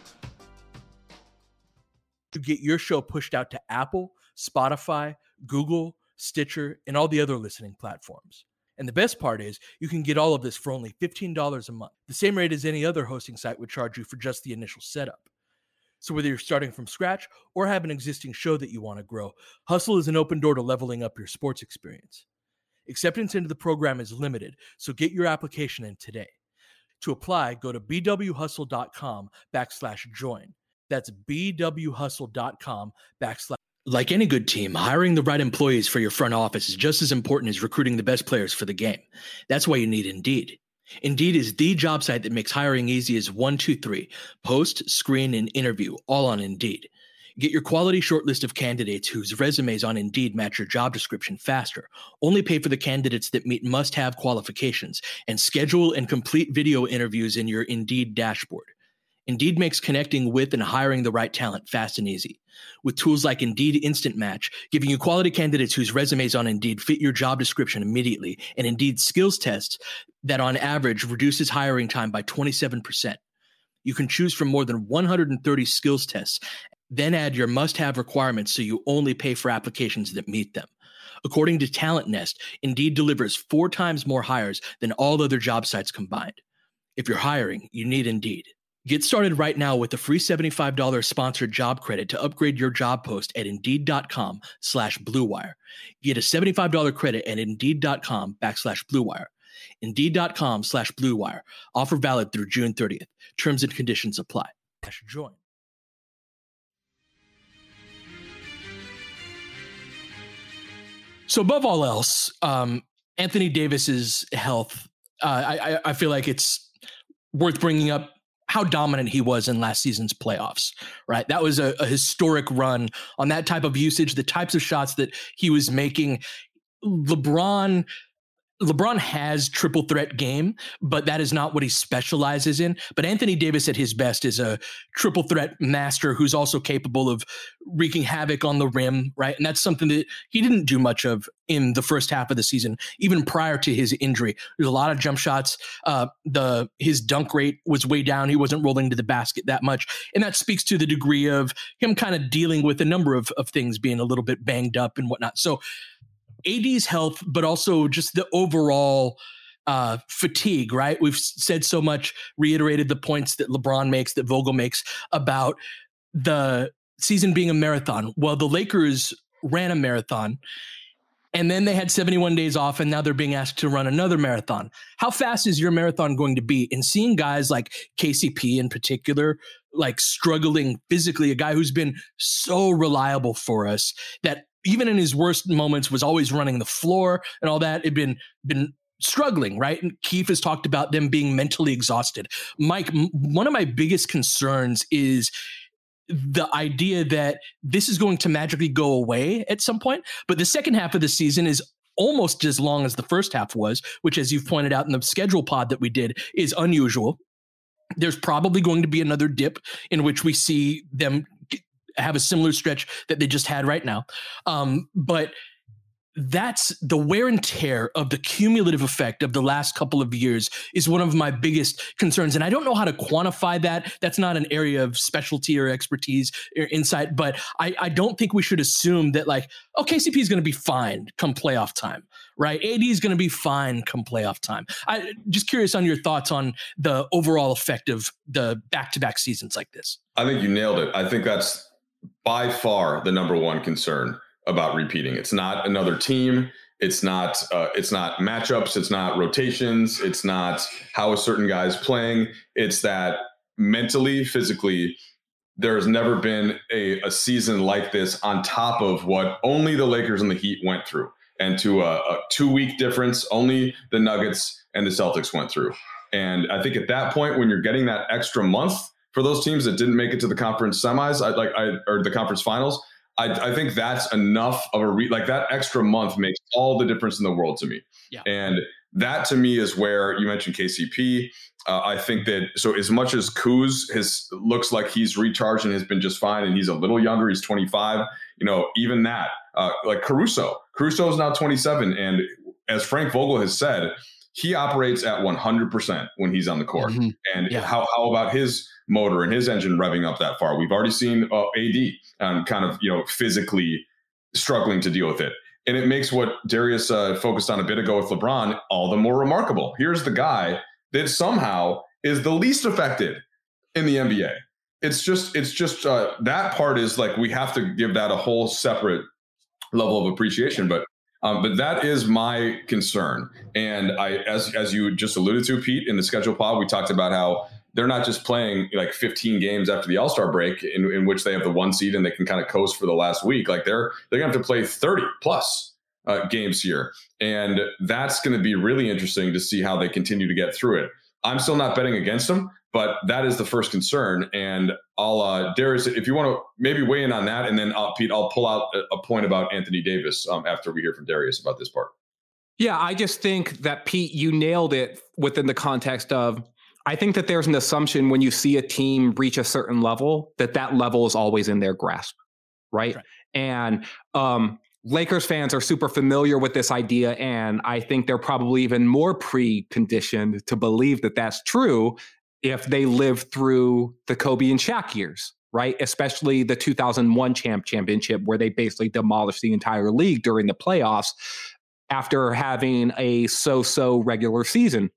To get your show pushed out to Apple, Spotify, Google, Stitcher, and all the other listening platforms. And the best part is you can get all of this for only fifteen dollars a month, the same rate as any other hosting site would charge you for just the initial setup. So whether you're starting from scratch or have an existing show that you want to grow, Hustle is an open door to leveling up your sports experience. Acceptance into the program is limited, so get your application in today. To apply, go to bwhustle.com backslash join. That's bwhustle.com backslash. Like any good team, hiring the right employees for your front office is just as important as recruiting the best players for the game. That's why you need Indeed. Indeed is the job site that makes hiring easy as one, two, three. Post, screen, and interview, all on Indeed. Get your quality shortlist of candidates whose resumes on Indeed match your job description faster. Only pay for the candidates that meet must-have qualifications, and schedule and complete video interviews in your Indeed dashboard. Indeed makes connecting with and hiring the right talent fast and easy. With tools like Indeed Instant Match, giving you quality candidates whose resumes on Indeed fit your job description immediately, and Indeed skills tests that on average reduces hiring time by twenty-seven percent. You can choose from more than one hundred thirty skills tests, then add your must-have requirements so you only pay for applications that meet them. According to Talent Nest, Indeed delivers four times more hires than all other job sites combined. If you're hiring, you need Indeed. Get started right now with a free seventy-five dollars sponsored job credit to upgrade your job post at Indeed.com slash Blue Wire. Get a seventy-five dollars credit at Indeed.com backslash Blue Wire. Indeed.com slash Blue Wire. Offer valid through June thirtieth. Terms and conditions apply. Join. So above all else, um, Anthony Davis's health, uh, I, I feel like it's worth bringing up how dominant he was in last season's playoffs, right? That was a, a historic run on that type of usage, the types of shots that he was making. LeBron LeBron has triple threat game, but that is not what he specializes in. But Anthony Davis at his best is a triple threat master who's also capable of wreaking havoc on the rim, right? And that's something that he didn't do much of in the first half of the season, even prior to his injury. There's a lot of jump shots. Uh, the his dunk rate was way down. He wasn't rolling to the basket that much. And that speaks to the degree of him kind of dealing with a number of, of things, being a little bit banged up and whatnot. So A D's health, but also just the overall uh, fatigue, right? We've said so much, reiterated the points that LeBron makes, that Vogel makes about the season being a marathon. Well, the Lakers ran a marathon, and then they had seventy-one days off, and now they're being asked to run another marathon. How fast is your marathon going to be? And seeing guys like K C P in particular, like struggling physically, a guy who's been so reliable for us that even in his worst moments, was always running the floor and all that. It'd been been struggling, right? And Keefe has talked about them being mentally exhausted. Mike, m- one of my biggest concerns is the idea that this is going to magically go away at some point. But the second half of the season is almost as long as the first half was, which, as you've pointed out in the schedule pod that we did, is unusual. There's probably going to be another dip in which we see them have a similar stretch that they just had right now. Um, but that's the wear and tear of the cumulative effect of the last couple of years is one of my biggest concerns. And I don't know how to quantify that. That's not an area of specialty or expertise or insight, but I, I don't think we should assume that like, oh, K C P is going to be fine come playoff time, right? A D is going to be fine come playoff time. I just curious on your thoughts on the overall effect of the back-to-back seasons like this. I think you nailed it. I think that's by far the number one concern about repeating. It's not another team. It's not, uh, it's not matchups. It's not rotations. It's not how a certain guy is playing. It's that mentally, physically, there's never been a, a season like this on top of what only the Lakers and the Heat went through. And to a, a two week difference, only the Nuggets and the Celtics went through. And I think at that point, when you're getting that extra month for those teams that didn't make it to the conference semis, I like, I, or the conference finals, I, I think that's enough of a re- like that extra month makes all the difference in the world to me. Yeah. And that to me is where you mentioned K C P. Uh, I think that so as much as Kuz has looks like he's recharged and has been just fine, and he's a little younger, he's twenty-five. You know, even that, uh, like Caruso, Caruso is now twenty-seven, and as Frank Vogel has said, he operates at one hundred percent when he's on the court. Mm-hmm. And yeah. how how about his motor and his engine revving up that far? We've already seen uh, A D um, kind of, you know, physically struggling to deal with it. And it makes what Darius uh, focused on a bit ago with LeBron all the more remarkable. Here's the guy that somehow is the least affected in the N B A. It's just, it's just uh, that part is like, we have to give that a whole separate level of appreciation. But Um, but that is my concern. And I, as as you just alluded to, Pete, in the schedule pod, we talked about how they're not just playing like fifteen games after the All-Star break in, in which they have the one seed and they can kind of coast for the last week. Like they're they're going to have to play thirty plus uh, games here. And that's going to be really interesting to see how they continue to get through it. I'm still not betting against them, but that is the first concern. And I'll, uh, Darius, if you want to maybe weigh in on that, and then uh, Pete, I'll pull out a, a point about Anthony Davis um, after we hear from Darius about this part. Yeah, I just think that, Pete, you nailed it within the context of, I think that there's an assumption when you see a team reach a certain level, that that level is always in their grasp, right? right. And um, Lakers fans are super familiar with this idea, and I think they're probably even more preconditioned to believe that that's true if they live through the Kobe and Shaq years, right? Especially the two thousand one champ championship, where they basically demolished the entire league during the playoffs after having a so-so regular season.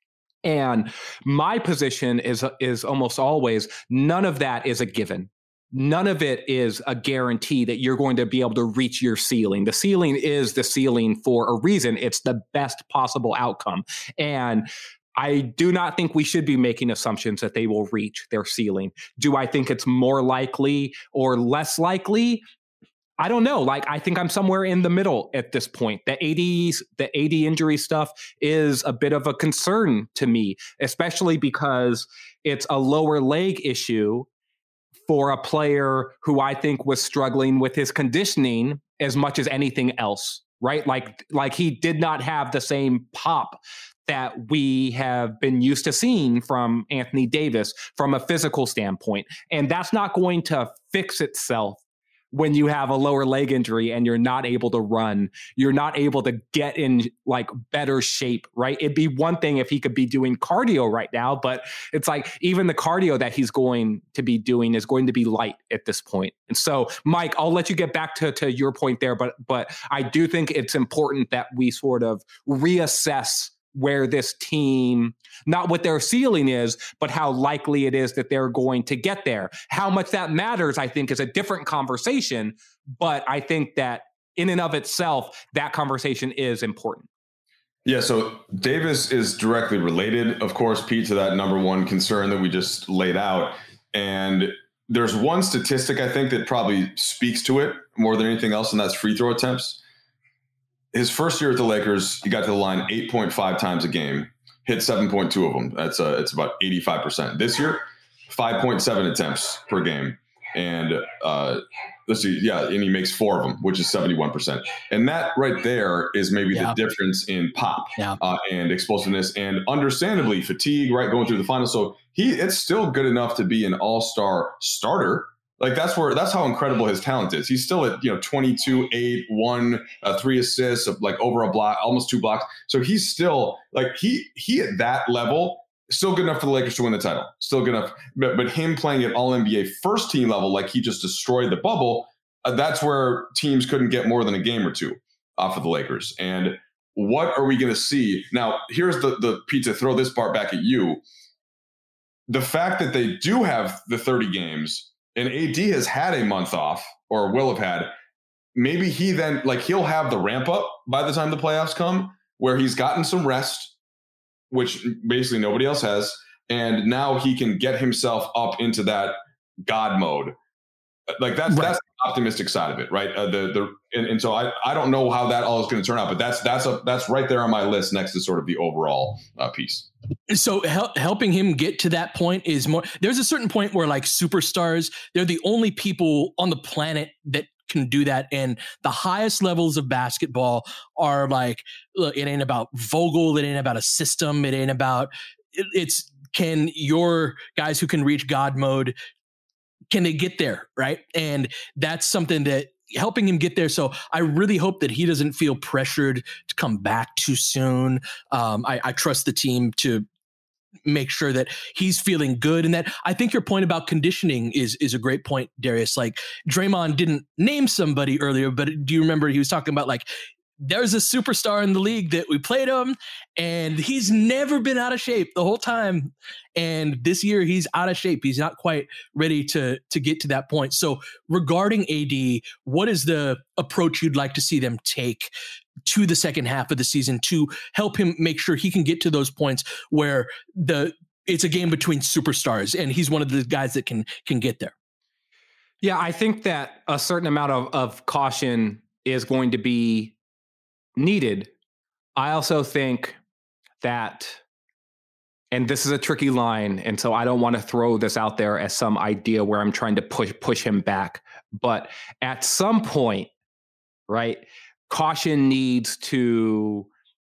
And my position is, is almost always, none of that is a given. None of it is a guarantee that you're going to be able to reach your ceiling. The ceiling is the ceiling for a reason. It's the best possible outcome. And I do not think we should be making assumptions that they will reach their ceiling. Do I think it's more likely or less likely? I don't know. Like, I think I'm somewhere in the middle at this point. The A D's, the A D injury stuff is a bit of a concern to me, especially because it's a lower leg issue for a player who I think was struggling with his conditioning as much as anything else, right? Like, like he did not have the same pop that we have been used to seeing from Anthony Davis from a physical standpoint. And that's not going to fix itself when you have a lower leg injury and you're not able to run, you're not able to get in like better shape, right? It'd be one thing if he could be doing cardio right now, but it's like even the cardio that he's going to be doing is going to be light at this point. And so, Mike, I'll let you get back to, to your point there, but but I do think it's important that we sort of reassess where this team, not what their ceiling is, but how likely it is that they're going to get there. How much that matters, I think, is a different conversation. But I think that in and of itself, that conversation is important. Yeah, so Davis is directly related, of course, Pete, to that number one concern that we just laid out. And there's one statistic, I think, that probably speaks to it more than anything else, and that's free throw attempts. His first year at the Lakers, he got to the line eight point five times a game, hit seven point two of them. That's a, it's about eighty-five percent. This year, five point seven attempts per game. And uh, let's see, yeah, and he makes four of them, which is seventy-one percent. And that right there is maybe yeah. the difference in pop yeah. uh, and explosiveness and understandably fatigue, right, going through the finals. So he it's still good enough to be an all-star starter. Like that's where that's how incredible his talent is. He's still at, you know, twenty-two, eight, one, uh, three assists, like over a block, almost two blocks. So he's still like he he at that level. Still good enough for the Lakers to win the title. Still good enough. But, but him playing at all N B A first team level, like he just destroyed the bubble, uh, that's where teams couldn't get more than a game or two off of the Lakers. And what are we going to see? Now, here's the, the Pete, to throw this part back at you. The fact that they do have the thirty games and A D has had a month off or will have had, maybe he then, like he'll have the ramp up by the time the playoffs come where he's gotten some rest, which basically nobody else has. And now he can get himself up into that God mode. Like that's, right. that's the optimistic side of it. Right. Uh, the, the, and, and so I, I don't know how that all is going to turn out, but that's, that's a, that's right there on my list next to sort of the overall uh, piece. So hel- helping him get to that point is more, there's a certain point where like superstars, they're the only people on the planet that can do that. And the highest levels of basketball are like, look, it ain't about Vogel. It ain't about a system. It ain't about, it, it's can your guys who can reach God mode, can they get there? Right. And that's something that helping him get there. So I really hope that he doesn't feel pressured to come back too soon. Um, I, I trust the team to make sure that he's feeling good. And that I think your point about conditioning is, is a great point, Darius. Like Draymond didn't name somebody earlier, but do you remember he was talking about like, there's a superstar in the league that we played him and he's never been out of shape the whole time. And this year he's out of shape. He's not quite ready to, to get to that point. So regarding A D, what is the approach you'd like to see them take to the second half of the season to help him make sure he can get to those points where the it's a game between superstars and he's one of the guys that can can get there? Yeah, I think that a certain amount of, of caution is going to be needed. I also think that, and this is a tricky line, and so I don't want to throw this out there as some idea where I'm trying to push push him back, but at some point, right, caution needs to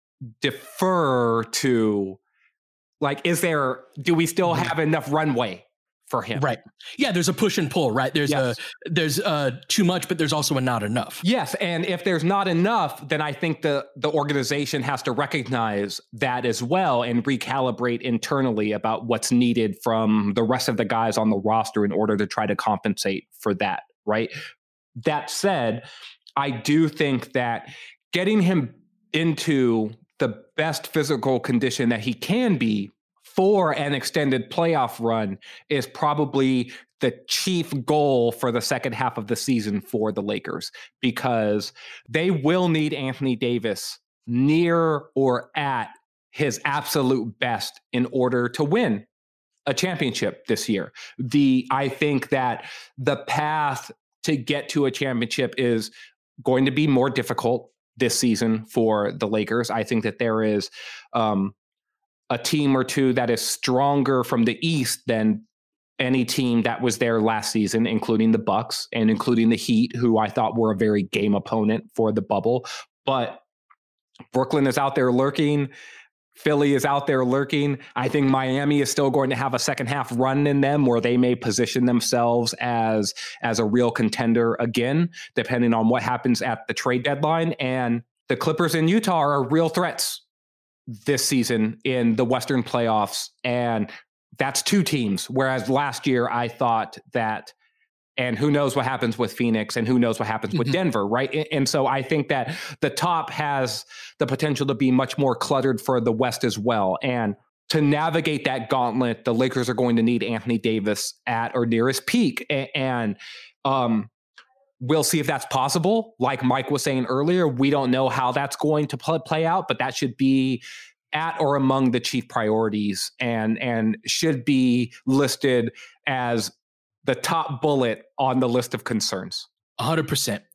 defer to, like, is there, do we still have enough runway for him? Right. Yeah, there's a push and pull, right? There's yes. a there's uh too much, but there's also a not enough. Yes, and if there's not enough, then I think the the organization has to recognize that as well and recalibrate internally about what's needed from the rest of the guys on the roster in order to try to compensate for that, right? That said, I do think that getting him into the best physical condition that he can be for an extended playoff run is probably the chief goal for the second half of the season for the Lakers, because they will need Anthony Davis near or at his absolute best in order to win a championship this year. The I think that the path to get to a championship is going to be more difficult this season for the Lakers. I think that there is um, a team or two that is stronger from the East than any team that was there last season, including the Bucks and including the Heat, who I thought were a very game opponent for the bubble. But Brooklyn is out there lurking. Philly is out there lurking. I think Miami is still going to have a second half run in them where they may position themselves as, as a real contender again, depending on what happens at the trade deadline. And the Clippers in Utah are real threats this season in the Western playoffs. And that's two teams. Whereas last year I thought that, and who knows what happens with Phoenix and who knows what happens with Denver, right? And so I think that the top has the potential to be much more cluttered for the West as well. And to navigate that gauntlet, the Lakers are going to need Anthony Davis at or near his peak. And um, we'll see if that's possible. Like Mike was saying earlier, we don't know how that's going to play out, but that should be at or among the chief priorities and, and should be listed as the top bullet on the list of concerns. one hundred percent.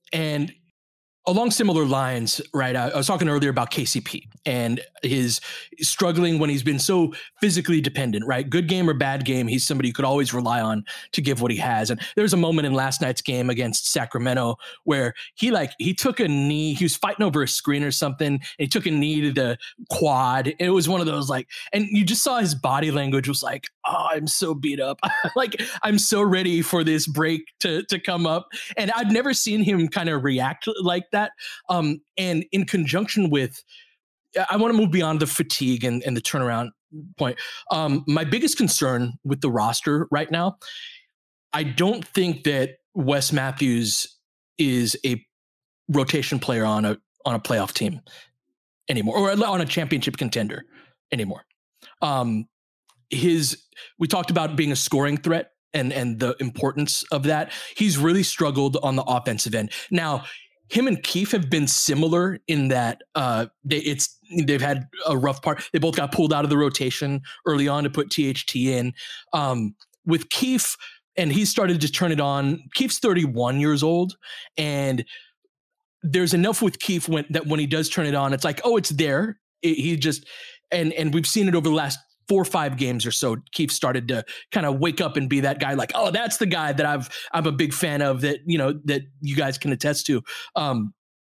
and along similar lines, right? I, I was talking earlier about K C P and his struggling when he's been so physically dependent, right? Good game or bad game, he's somebody you could always rely on to give what he has. And there was a moment in last night's game against Sacramento where he like he took a knee. He was fighting over a screen or something, and he took a knee to the quad. It was one of those like, and you just saw his body language was like, oh, I'm so beat up. Like I'm so ready for this break to to come up. And I'd never seen him kind of react like that. That. Um, and in conjunction with, I want to move beyond the fatigue and, and the turnaround point. Um, my biggest concern with the roster right now, I don't think that Wes Matthews is a rotation player on a on a playoff team anymore, or on a championship contender anymore. Um, his we talked about being a scoring threat and and the importance of that. He's really struggled on the offensive end. Now, him and Keefe have been similar in that uh, they, it's they've had a rough part. They both got pulled out of the rotation early on to put T H T in. Um, with Keefe, and he started to turn it on. Keefe's thirty-one years old, and there's enough with Keefe when, that when he does turn it on, it's like, oh, it's there. It, he just and and we've seen it over the last four or five games or so. Keefe started to kind of wake up and be that guy like, oh, that's the guy that I've, I'm a big fan of that, you know, that you guys can attest to. Um,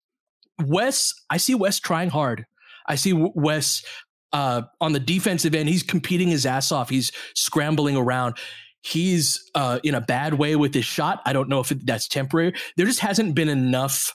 Wes, I see Wes trying hard. I see Wes uh, on the defensive end. He's competing his ass off. He's scrambling around. He's uh, in a bad way with his shot. I don't know if it, that's temporary. There just hasn't been enough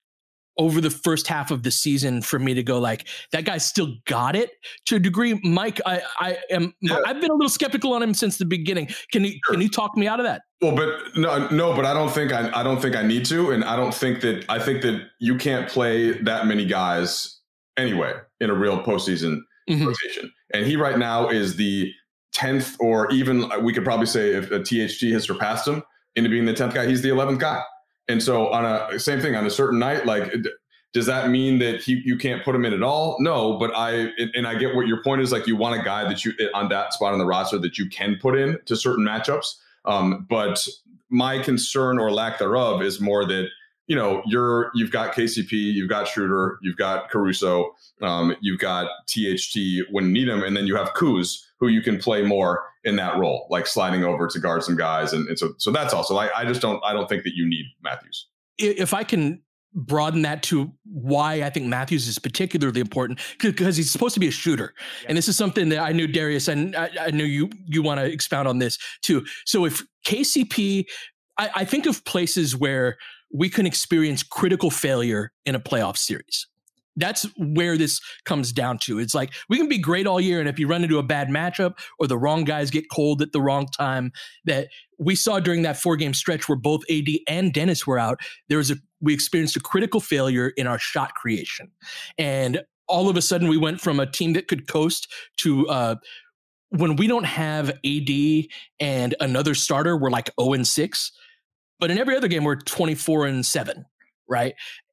over the first half of the season for me to go like, that guy still got it to a degree. Mike, I, I am, yeah. I've been a little skeptical on him since the beginning. Can you, sure. can you talk me out of that? Well, but no, no, but I don't think I, I don't think I need to. And I don't think that, I think that you can't play that many guys anyway in a real postseason mm-hmm. rotation. And he right now is the tenth, or even we could probably say if a T H T has surpassed him into being the tenth guy, he's the eleventh guy. And so on a same thing on a certain night, like, does that mean that he, you can't put him in at all? No, but I, and I get what your point is. Like, you want a guy that you on that spot on the roster that you can put in to certain matchups. Um, but my concern or lack thereof is more that, you know, you're, you've got K C P, you've got Schroeder, you've got Caruso, um, you've got T H T when you need them. And then you have Kuz, who you can play more in that role, like sliding over to guard some guys. And, and so, so that's also, I, I just don't, I don't think that you need Matthews. If I can broaden that to why I think Matthews is particularly important, because he's supposed to be a shooter. Yeah. And this is something that I knew Darius, and I, I knew you, you want to expound on this too. So if K C P, I, I think of places where we can experience critical failure in a playoff series. That's where this comes down to. It's like, we can be great all year, and if you run into a bad matchup or the wrong guys get cold at the wrong time, that we saw during that four game stretch where both A D and Dennis were out, there was a, we experienced a critical failure in our shot creation. And all of a sudden we went from a team that could coast to, uh, when we don't have A D and another starter, we're like oh and six, but in every other game, we're twenty-four and seven, right?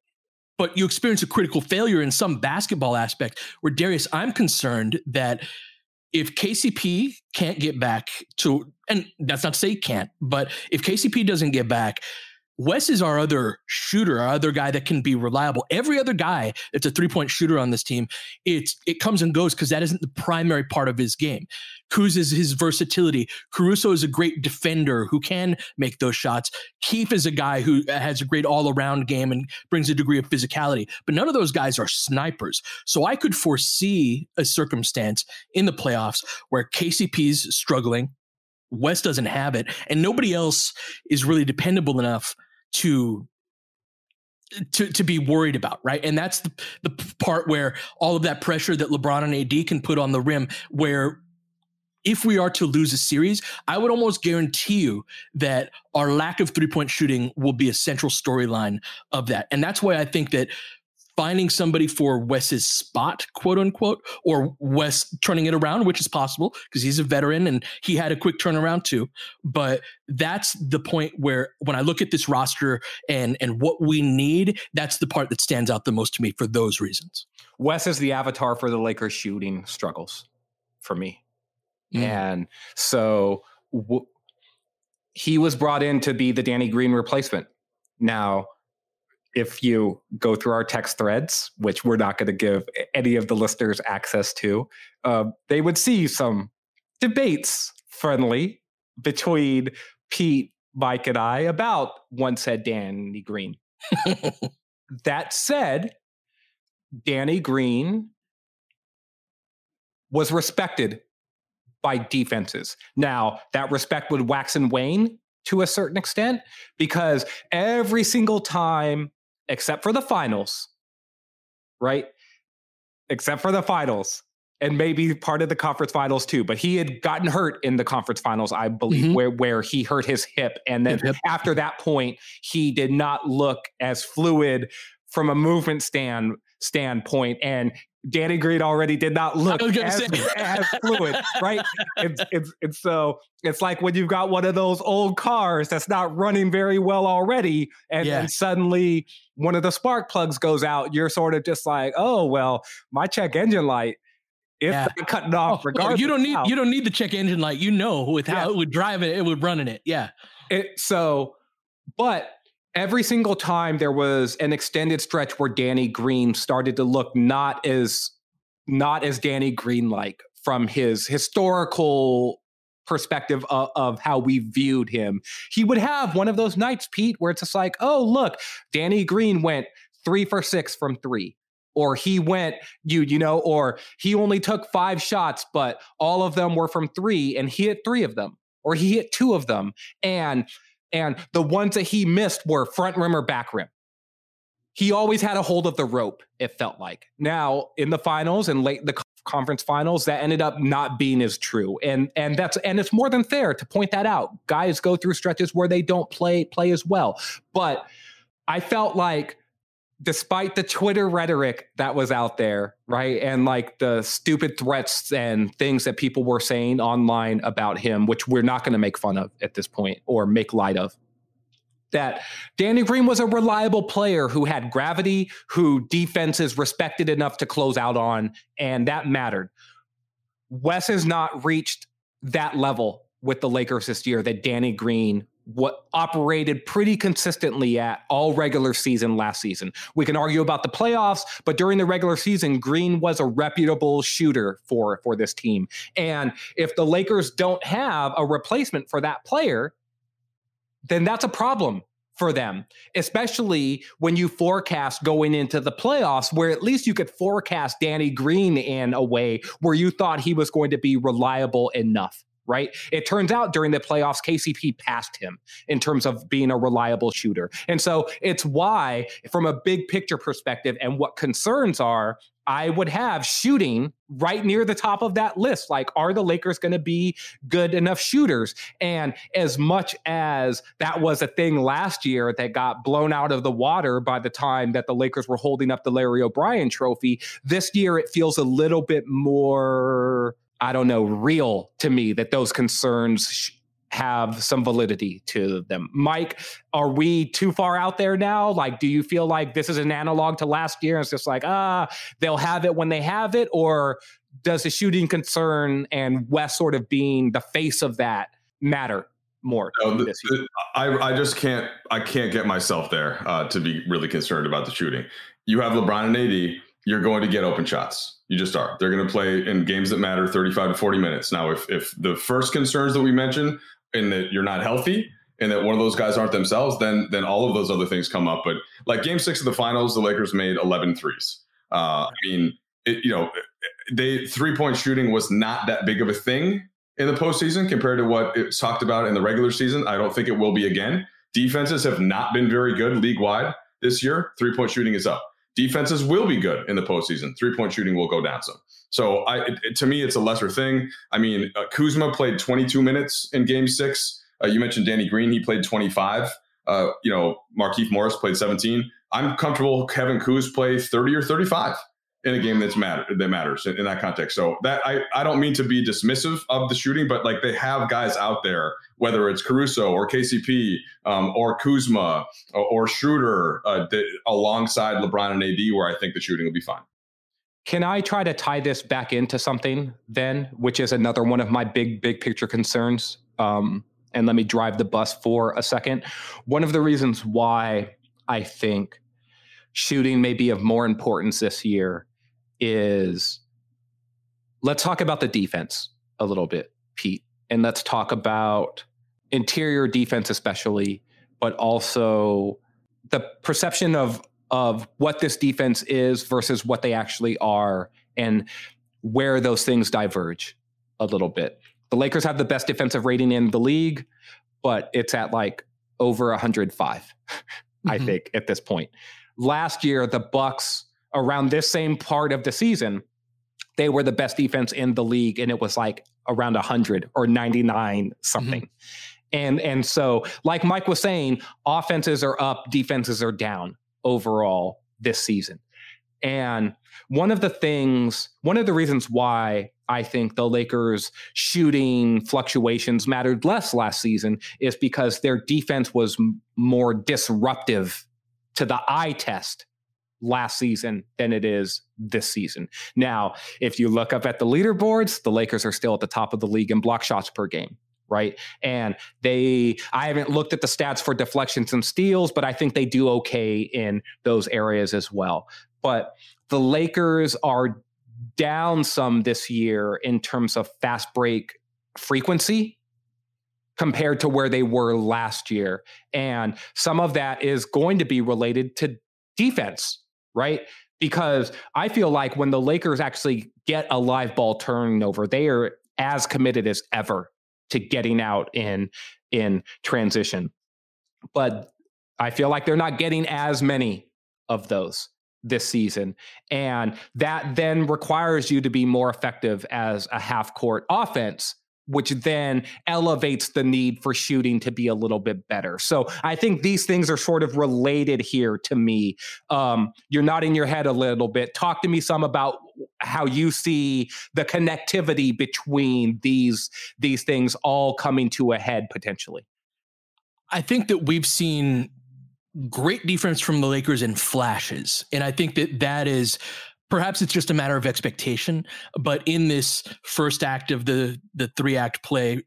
But you experience a critical failure in some basketball aspect where, Darius, I'm concerned that if K C P can't get back to, and that's not to say he can't, but if K C P doesn't get back, Wes is our other shooter, our other guy that can be reliable. Every other guy that's a three-point shooter on this team, it's it comes and goes because that isn't the primary part of his game. Kuz is his versatility. Caruso is a great defender who can make those shots. Keefe is a guy who has a great all-around game and brings a degree of physicality. But none of those guys are snipers. So I could foresee a circumstance in the playoffs where K C P's struggling, Wes doesn't have it, and nobody else is really dependable enough to to to be worried about, right? And that's the, the part where all of that pressure that LeBron and A D can put on the rim, where if we are to lose a series, I would almost guarantee you that our lack of three-point shooting will be a central storyline of that. And that's why I think that finding somebody for Wes's spot, quote unquote, or Wes turning it around, which is possible because he's a veteran and he had a quick turnaround too. But that's the point where when I look at this roster and, and what we need, that's the part that stands out the most to me for those reasons. Wes is the avatar for the Lakers shooting struggles for me. Mm. And so w- he was brought in to be the Danny Green replacement. Now, if you go through our text threads, which we're not going to give any of the listeners access to, uh, they would see some debates friendly between Pete, Mike, and I about one said Danny Green. That said, Danny Green was respected by defenses. Now, that respect would wax and wane to a certain extent, because every single time, except for the finals, right? Except for the finals, and maybe part of the conference finals too, but he had gotten hurt in the conference finals, I believe, mm-hmm. where, where he hurt his hip. And then hip. after that point, he did not look as fluid from a movement stand standpoint. And Danny Green already did not look as, as fluid, right? It's, it's, it's so it's like when you've got one of those old cars that's not running very well already, and then yeah. suddenly one of the spark plugs goes out. You're sort of just like, oh well, my check engine light, it's yeah. cutting off. Oh, regardless, you don't need how. you don't need the check engine light. You know, with how yeah. it would drive it, it would run in it. Yeah. It so, but. Every single time there was an extended stretch where Danny Green started to look not as not as Danny Green-like from his historical perspective of, of how we viewed him. He would have one of those nights, Pete, where it's just like, oh, look, Danny Green went three for six from three. Or he went, you, you know, or he only took five shots, but all of them were from three, and he hit three of them. Or he hit two of them. And And the ones that he missed were front rim or back rim. He always had a hold of the rope, it felt like. Now, in the finals and late in the conference finals, that ended up not being as true. And and that's and it's more than fair to point that out. Guys go through stretches where they don't play play as well. But I felt like despite the Twitter rhetoric that was out there, right? And like the stupid threats and things that people were saying online about him, which we're not going to make fun of at this point or make light of, that Danny Green was a reliable player who had gravity, who defenses respected enough to close out on, and that mattered. Wes has not reached that level with the Lakers this year that Danny Green what operated pretty consistently at all regular season last season. We can argue about the playoffs, but during the regular season, Green was a reputable shooter for, for this team. And if the Lakers don't have a replacement for that player, then that's a problem for them, especially when you forecast going into the playoffs, where at least you could forecast Danny Green in a way where you thought he was going to be reliable enough. Right? It turns out during the playoffs, K C P passed him in terms of being a reliable shooter. And so it's why, from a big picture perspective and what concerns are, I would have shooting right near the top of that list. Like, are the Lakers going to be good enough shooters? And as much as that was a thing last year that got blown out of the water by the time that the Lakers were holding up the Larry O'Brien trophy, this year it feels a little bit more, I don't know, real to me that those concerns sh- have some validity to them. Mike, are we too far out there now? Like, do you feel like this is an analog to last year? It's just like, ah, they'll have it when they have it? Or does the shooting concern and Wes sort of being the face of that matter more? No, the, the, I, I just can't, I can't get myself there uh, to be really concerned about the shooting. You have LeBron and A D, you're going to get open shots. You just are. They're going to play in games that matter thirty-five to forty minutes. Now, if if the first concerns that we mentioned, and that you're not healthy and that one of those guys aren't themselves, then then all of those other things come up. But like game six of the finals, the Lakers made eleven threes. Uh, I mean, it, you know, they three-point shooting was not that big of a thing in the postseason compared to what it's talked about in the regular season. I don't think it will be again. Defenses have not been very good league-wide this year. Three-point shooting is up. Defenses will be good in the postseason. Three-point shooting will go down some. So I, it, it, to me, it's a lesser thing. I mean, uh, Kuzma played twenty-two minutes in game six. Uh, you mentioned Danny Green. He played twenty-five. Uh, you know, Markieff Morris played seventeen. I'm comfortable Kevin Kuz play thirty or thirty-five in a game that's matter, that matters in, in that context. So that I, I don't mean to be dismissive of the shooting, but like they have guys out there, whether it's Caruso or K C P um, or Kuzma or, or Schroeder uh, the, alongside LeBron and A D, where I think the shooting will be fine. Can I try to tie this back into something then, which is another one of my big, big picture concerns? Um, and let me drive the bus for a second. One of the reasons why I think shooting may be of more importance this year is, let's talk about the defense a little bit, Pete. And let's talk about interior defense especially, but also the perception of of what this defense is versus what they actually are and where those things diverge a little bit. The Lakers have the best defensive rating in the league, but it's at like over one hundred five, mm-hmm. I think, at this point. Last year, the Bucks, around this same part of the season, they were the best defense in the league, and it was like around one hundred or ninety-nine something. Mm-hmm. And, and so, like Mike was saying, offenses are up, defenses are down overall this season. And one of the things, one of the reasons why I think the Lakers shooting fluctuations mattered less last season is because their defense was m- more disruptive to the eye test last season than it is this season. Now, if you look up at the leaderboards, the Lakers are still at the top of the league in block shots per game. Right. And they, I haven't looked at the stats for deflections and steals, but I think they do okay in those areas as well. But the Lakers are down some this year in terms of fast break frequency compared to where they were last year. And some of that is going to be related to defense, right? Because I feel like when the Lakers actually get a live ball turnover, they are as committed as ever to getting out in in transition. But I feel like they're not getting as many of those this season. And that then requires you to be more effective as a half-court offense, which then elevates the need for shooting to be a little bit better. So I think these things are sort of related here to me. Um, you're nodding your head a little bit. Talk to me some about how you see the connectivity between these, these things all coming to a head potentially. I think that we've seen great defense from the Lakers in flashes. And I think that that is, perhaps it's just a matter of expectation, but in this first act of the, the three act play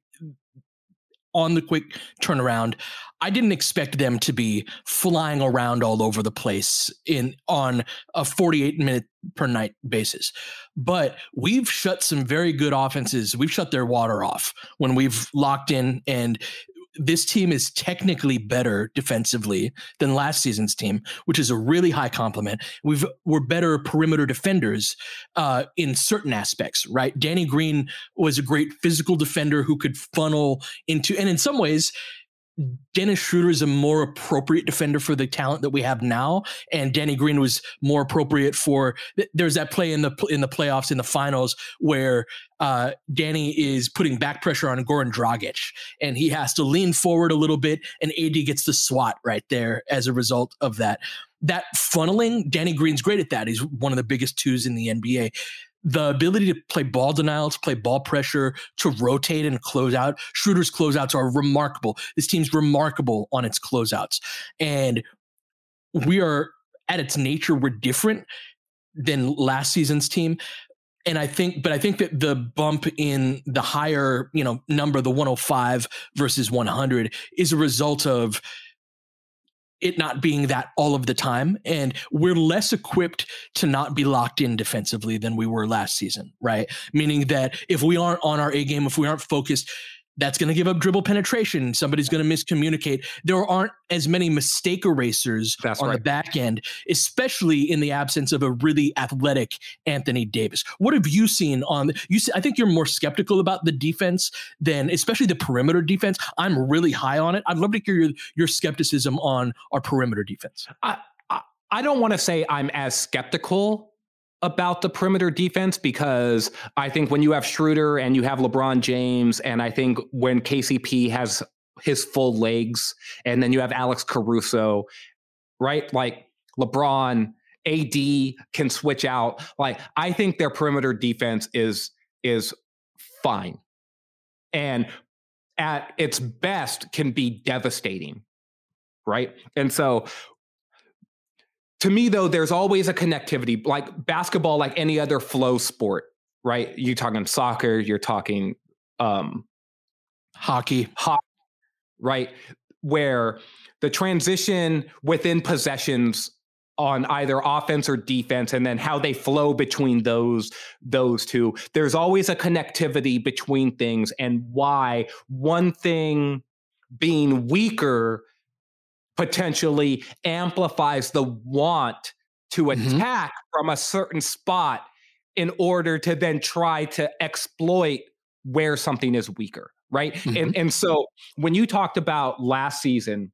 on the quick turnaround, I didn't expect them to be flying around all over the place in on a forty-eight minute per night basis. But we've shut some very good offenses. We've shut their water off when we've locked in, and this team is technically better defensively than last season's team, which is a really high compliment. We've, we're better perimeter defenders uh, in certain aspects, right? Danny Green was a great physical defender who could funnel into, and in some ways, Dennis Schroeder is a more appropriate defender for the talent that we have now, and Danny Green was more appropriate for. There's that play in the in the playoffs in the finals where uh, Danny is putting back pressure on Goran Dragic, and he has to lean forward a little bit, and A D gets the swat right there as a result of that. That funneling, Danny Green's great at that. He's one of the biggest twos in the N B A. The ability to play ball denial, to play ball pressure, to rotate and close out. Schroeder's closeouts are remarkable. This team's remarkable on its closeouts. And we are, at its nature, we're different than last season's team. And I think, but I think that the bump in the higher, you know, number, the one oh five versus one hundred, is a result of it not being that all of the time. And we're less equipped to not be locked in defensively than we were last season, right? Meaning that if we aren't on our A game, if we aren't focused, that's going to give up dribble penetration. Somebody's going to miscommunicate. There aren't as many mistake erasers that's on right. the back end, especially in the absence of a really athletic Anthony Davis. What have you seen on you? See, I think you're more skeptical about the defense than, especially the perimeter defense. I'm really high on it. I'd love to hear your, your skepticism on our perimeter defense. I, I, I don't want to say I'm as skeptical about the perimeter defense, because I think when you have Schroeder and you have LeBron James, and I think when K C P has his full legs, and then you have Alex Caruso, right? Like LeBron, A D can switch out. Like, I think their perimeter defense is, is fine. And at its best can be devastating, right? And so to me, though, there's always a connectivity, like basketball, like any other flow sport, right? You're talking soccer, you're talking um, hockey, hockey, right? Where the transition within possessions on either offense or defense, and then how they flow between those those two. There's always a connectivity between things, and why one thing being weaker potentially amplifies the want to attack mm-hmm. from a certain spot in order to then try to exploit where something is weaker, right? Mm-hmm. And and so when you talked about last season,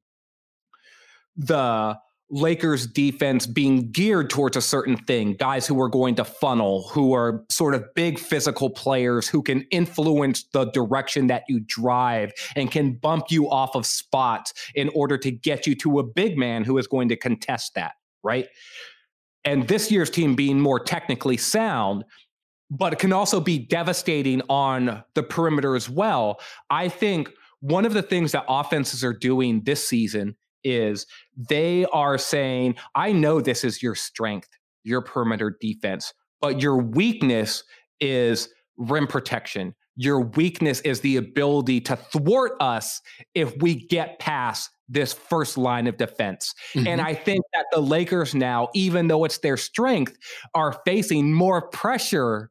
the Lakers defense being geared towards a certain thing, guys who are going to funnel, who are sort of big physical players who can influence the direction that you drive and can bump you off of spots in order to get you to a big man who is going to contest that, right? And this year's team being more technically sound, but it can also be devastating on the perimeter as well. I think one of the things that offenses are doing this season is they are saying, I know this is your strength, your perimeter defense, but your weakness is rim protection. Your weakness is the ability to thwart us if we get past this first line of defense. Mm-hmm. And I think that the Lakers now, even though it's their strength, are facing more pressure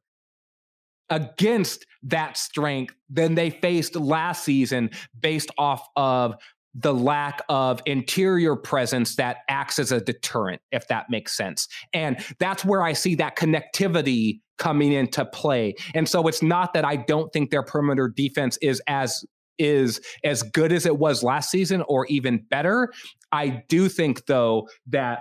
against that strength than they faced last season based off of the lack of interior presence that acts as a deterrent, if that makes sense. And that's where I see that connectivity coming into play. And so it's not that I don't think their perimeter defense is as is as good as it was last season or even better. I do think, though, that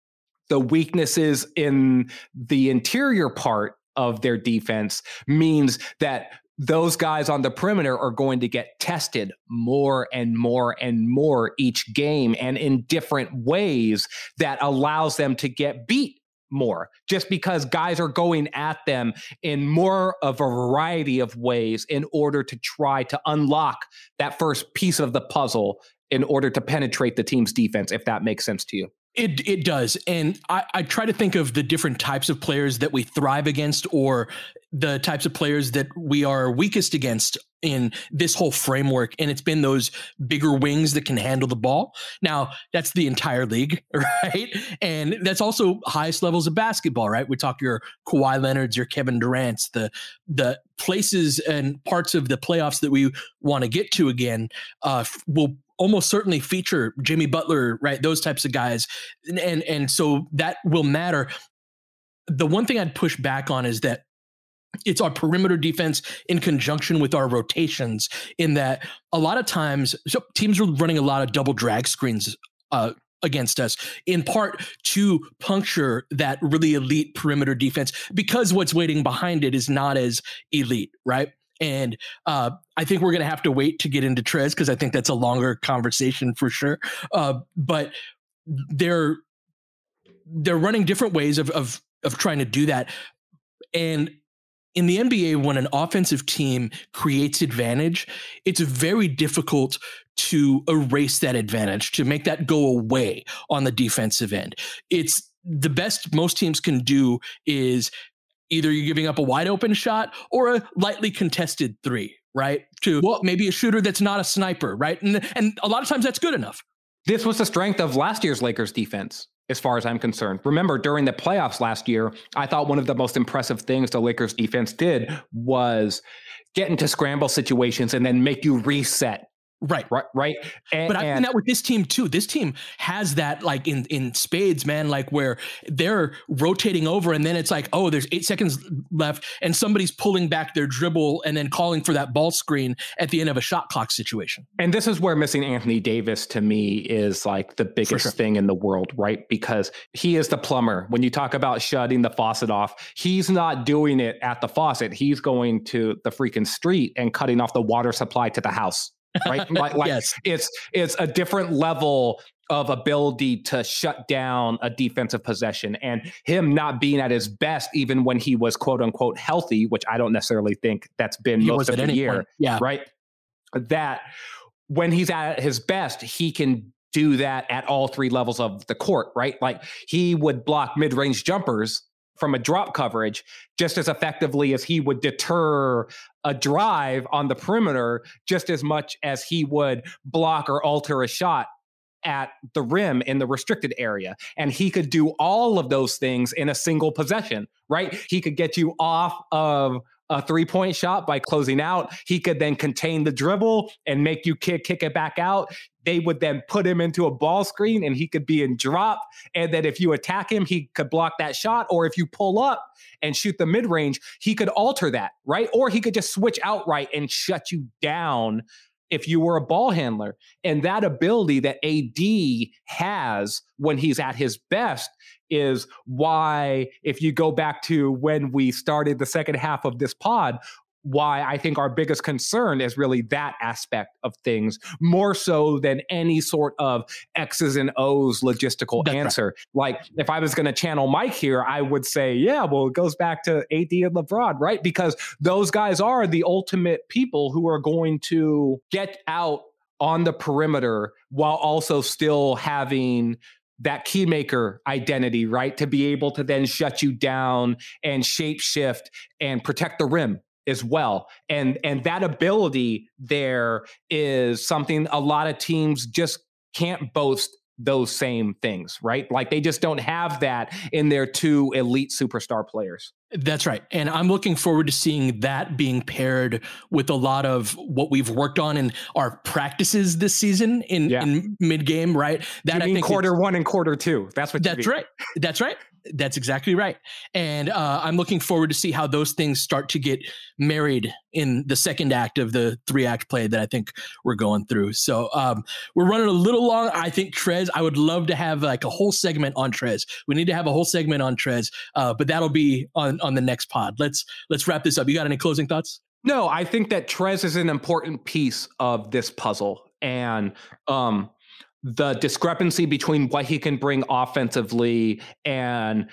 the weaknesses in the interior part of their defense means that those guys on the perimeter are going to get tested more and more and more each game, and in different ways that allows them to get beat more, just because guys are going at them in more of a variety of ways in order to try to unlock that first piece of the puzzle in order to penetrate the team's defense, if that makes sense to you. It it does. And I, I try to think of the different types of players that we thrive against, or the types of players that we are weakest against in this whole framework. And it's been those bigger wings that can handle the ball. Now, that's the entire league, right? And that's also highest levels of basketball, right? We talk your Kawhi Leonards, your Kevin Durant's, the the places and parts of the playoffs that we want to get to again uh, will almost certainly feature Jimmy Butler, right? Those types of guys. And, and, and so that will matter. The one thing I'd push back on is that it's our perimeter defense in conjunction with our rotations, in that a lot of times, so teams are running a lot of double drag screens uh, against us, in part to puncture that really elite perimeter defense, because what's waiting behind it is not as elite, right? And uh, I think we're going to have to wait to get into Trez, because I think that's a longer conversation for sure. Uh, but they're they're running different ways of of of trying to do that. And in the N B A, when an offensive team creates advantage, it's very difficult to erase that advantage, to make that go away on the defensive end. It's the best most teams can do is either you're giving up a wide open shot or a lightly contested three, right? To well, maybe a shooter that's not a sniper, right? And, and a lot of times that's good enough. This was the strength of last year's Lakers defense, as far as I'm concerned. Remember, during the playoffs last year, I thought one of the most impressive things the Lakers defense did was get into scramble situations and then make you reset. Right. Right. Right. And, but I've seen that with this team too. This team has that, like in, in spades, man, like where they're rotating over and then it's like, oh, there's eight seconds left and somebody's pulling back their dribble and then calling for that ball screen at the end of a shot clock situation. And this is where missing Anthony Davis to me is like the biggest sure. thing in the world, right? Because he is the plumber. When you talk about shutting the faucet off, he's not doing it at the faucet. He's going to the freaking street and cutting off the water supply to the house. Right. Like, like yes. it's it's a different level of ability to shut down a defensive possession, and him not being at his best, even when he was quote unquote healthy, which I don't necessarily think that's been he most of the year. Point. Yeah. Right. That when he's at his best, he can do that at all three levels of the court. Right. Like he would block mid-range jumpers from a drop coverage just as effectively as he would deter a drive on the perimeter, just as much as he would block or alter a shot at the rim in the restricted area. And he could do all of those things in a single possession, right? He could get you off of a three-point shot by closing out. He could then contain the dribble and make you kick, kick it back out. They would then put him into a ball screen and he could be in drop. And then if you attack him, he could block that shot. Or if you pull up and shoot the mid-range, he could alter that, right? Or he could just switch outright and shut you down if you were a ball handler. And that ability that A D has when he's at his best is why, if you go back to when we started the second half of this pod, why I think our biggest concern is really that aspect of things, more so than any sort of X's and O's logistical That's answer. Right. Like, if I was going to channel Mike here, I would say, yeah, well, it goes back to A D and LeBron, right? Because those guys are the ultimate people who are going to get out on the perimeter while also still having that key maker identity, right? To be able to then shut you down and shape shift and protect the rim as well. And, and that ability there is something a lot of teams just can't boast those same things, right? Like, they just don't have that in their two elite superstar players. That's right. And I'm looking forward to seeing that being paired with a lot of what we've worked on in our practices this season in, yeah. in mid game, right? That you I mean think quarter one and quarter two. That's what that's you right. That's right. That's exactly right. And uh, I'm looking forward to see how those things start to get married in the second act of the three act play that I think we're going through. So um, we're running a little long. I think Trez, I would love to have like a whole segment on Trez. We need to have a whole segment on Trez, uh, but that'll be on, on the next pod. Let's, let's wrap this up. You got any closing thoughts? No, I think that Trez is an important piece of this puzzle. And, um, the discrepancy between what he can bring offensively and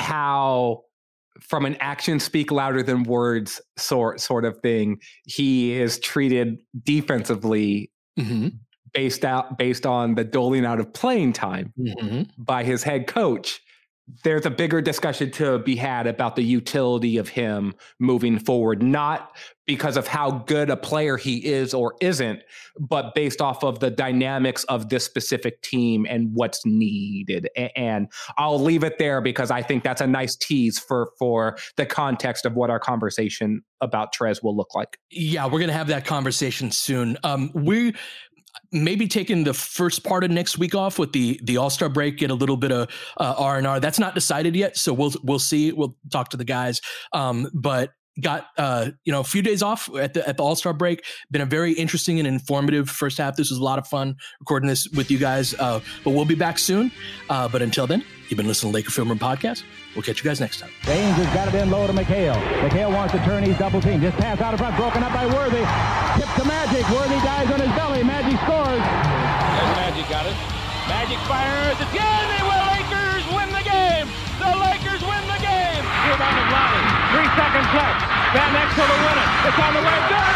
how, from an action speak louder than words sort sort of thing, he is treated defensively mm-hmm. based out based on the doling out of playing time mm-hmm. by his head coach. There's a bigger discussion to be had about the utility of him moving forward, not because of how good a player he is or isn't, but based off of the dynamics of this specific team and what's needed. And I'll leave it there because I think that's a nice tease for, for the context of what our conversation about Trez will look like. Yeah, we're going to have that conversation soon. Um, we maybe taking the first part of next week off with the the All-Star break, get a little bit of uh, R and R. That's not decided yet, so we'll we'll see. We'll talk to the guys. Um, but got uh, you know a few days off at the at the All-Star break. Been a very interesting and informative first half. This was a lot of fun recording this with you guys. Uh, but we'll be back soon. Uh, but until then, you've been listening to Laker Film Room Podcast. We'll catch you guys next time. James has got it in low to McHale. McHale wants to turn. He's double team. Just pass out in front. Broken up by Worthy. Tip to Magic. Worthy dives on his belly. Magic scores. There's Magic got it. Magic fires. It's good. They will. Lakers win the game. The Lakers win the game. Rebound of Lonnie. Three seconds left. Van Exel to win it. It's on the way. Good.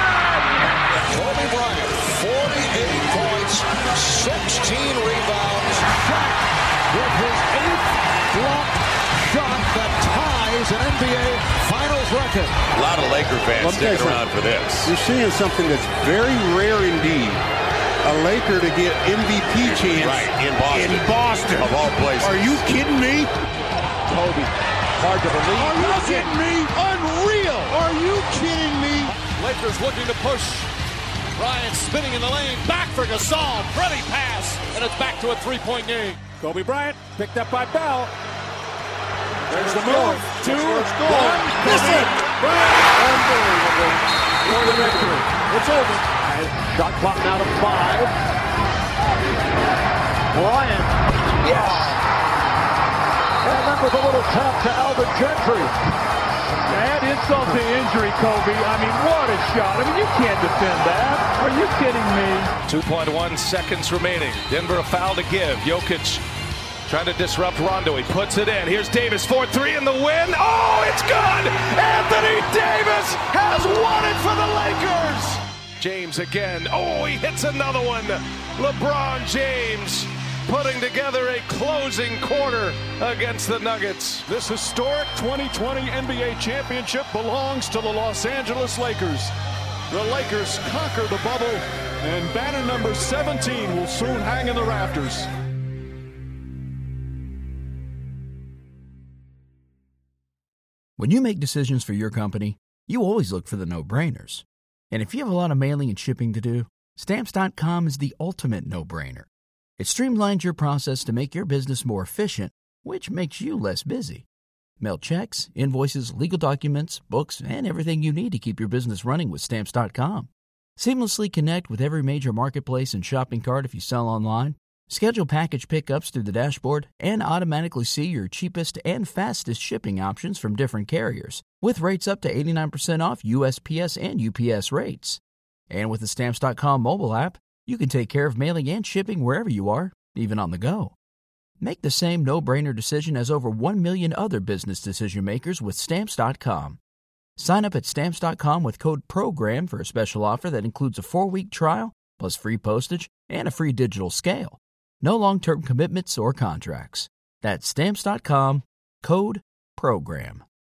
Kobe Bryant, forty-eight points, sixteen rebounds. Shot with his eighth block shot that ties an N B A Finals record. A lot of Laker fans sticking around for this. You're seeing something that's very rare indeed. A Laker to get M V P chance right, in Boston. In Boston. Of all places. Are you kidding me? Kobe, hard to believe. Are you kidding me? Unreal. Are you kidding me? Lakers looking to push. Bryant spinning in the lane. Back for Gasol. Pretty pass. And it's back to a three-point game. Kobe Bryant picked up by Bell. There's the move. Two, one. Miss it. Unbelievable. For the victory. It's over. Shot clock now to five. Bryant. Yes. And that was a little tap to Alvin Gentry. Add insult to injury, Kobe. I mean, what a shot. I mean, you can't defend that. Are you kidding me? two point one seconds remaining. Denver a foul to give. Jokic trying to disrupt Rondo. He puts it in. Here's Davis, four three in the win. Oh, it's good! Anthony Davis has won it for the Lakers! James again. Oh, he hits another one. LeBron James putting together a closing quarter against the Nuggets. This historic twenty twenty N B A championship belongs to the Los Angeles Lakers. The Lakers conquer the bubble, and banner number seventeen will soon hang in the rafters. When you make decisions for your company, you always look for the no-brainers. And if you have a lot of mailing and shipping to do, Stamps dot com is the ultimate no-brainer. It streamlines your process to make your business more efficient, which makes you less busy. Mail checks, invoices, legal documents, books, and everything you need to keep your business running with Stamps dot com. Seamlessly connect with every major marketplace and shopping cart if you sell online. Schedule package pickups through the dashboard and automatically see your cheapest and fastest shipping options from different carriers, with rates up to eighty-nine percent off U S P S and U P S rates. And with the Stamps dot com mobile app, you can take care of mailing and shipping wherever you are, even on the go. Make the same no-brainer decision as over one million other business decision makers with Stamps dot com. Sign up at Stamps dot com with code PROGRAM for a special offer that includes a four-week trial, plus free postage and a free digital scale. No long-term commitments or contracts. That's Stamps dot com, code PROGRAM.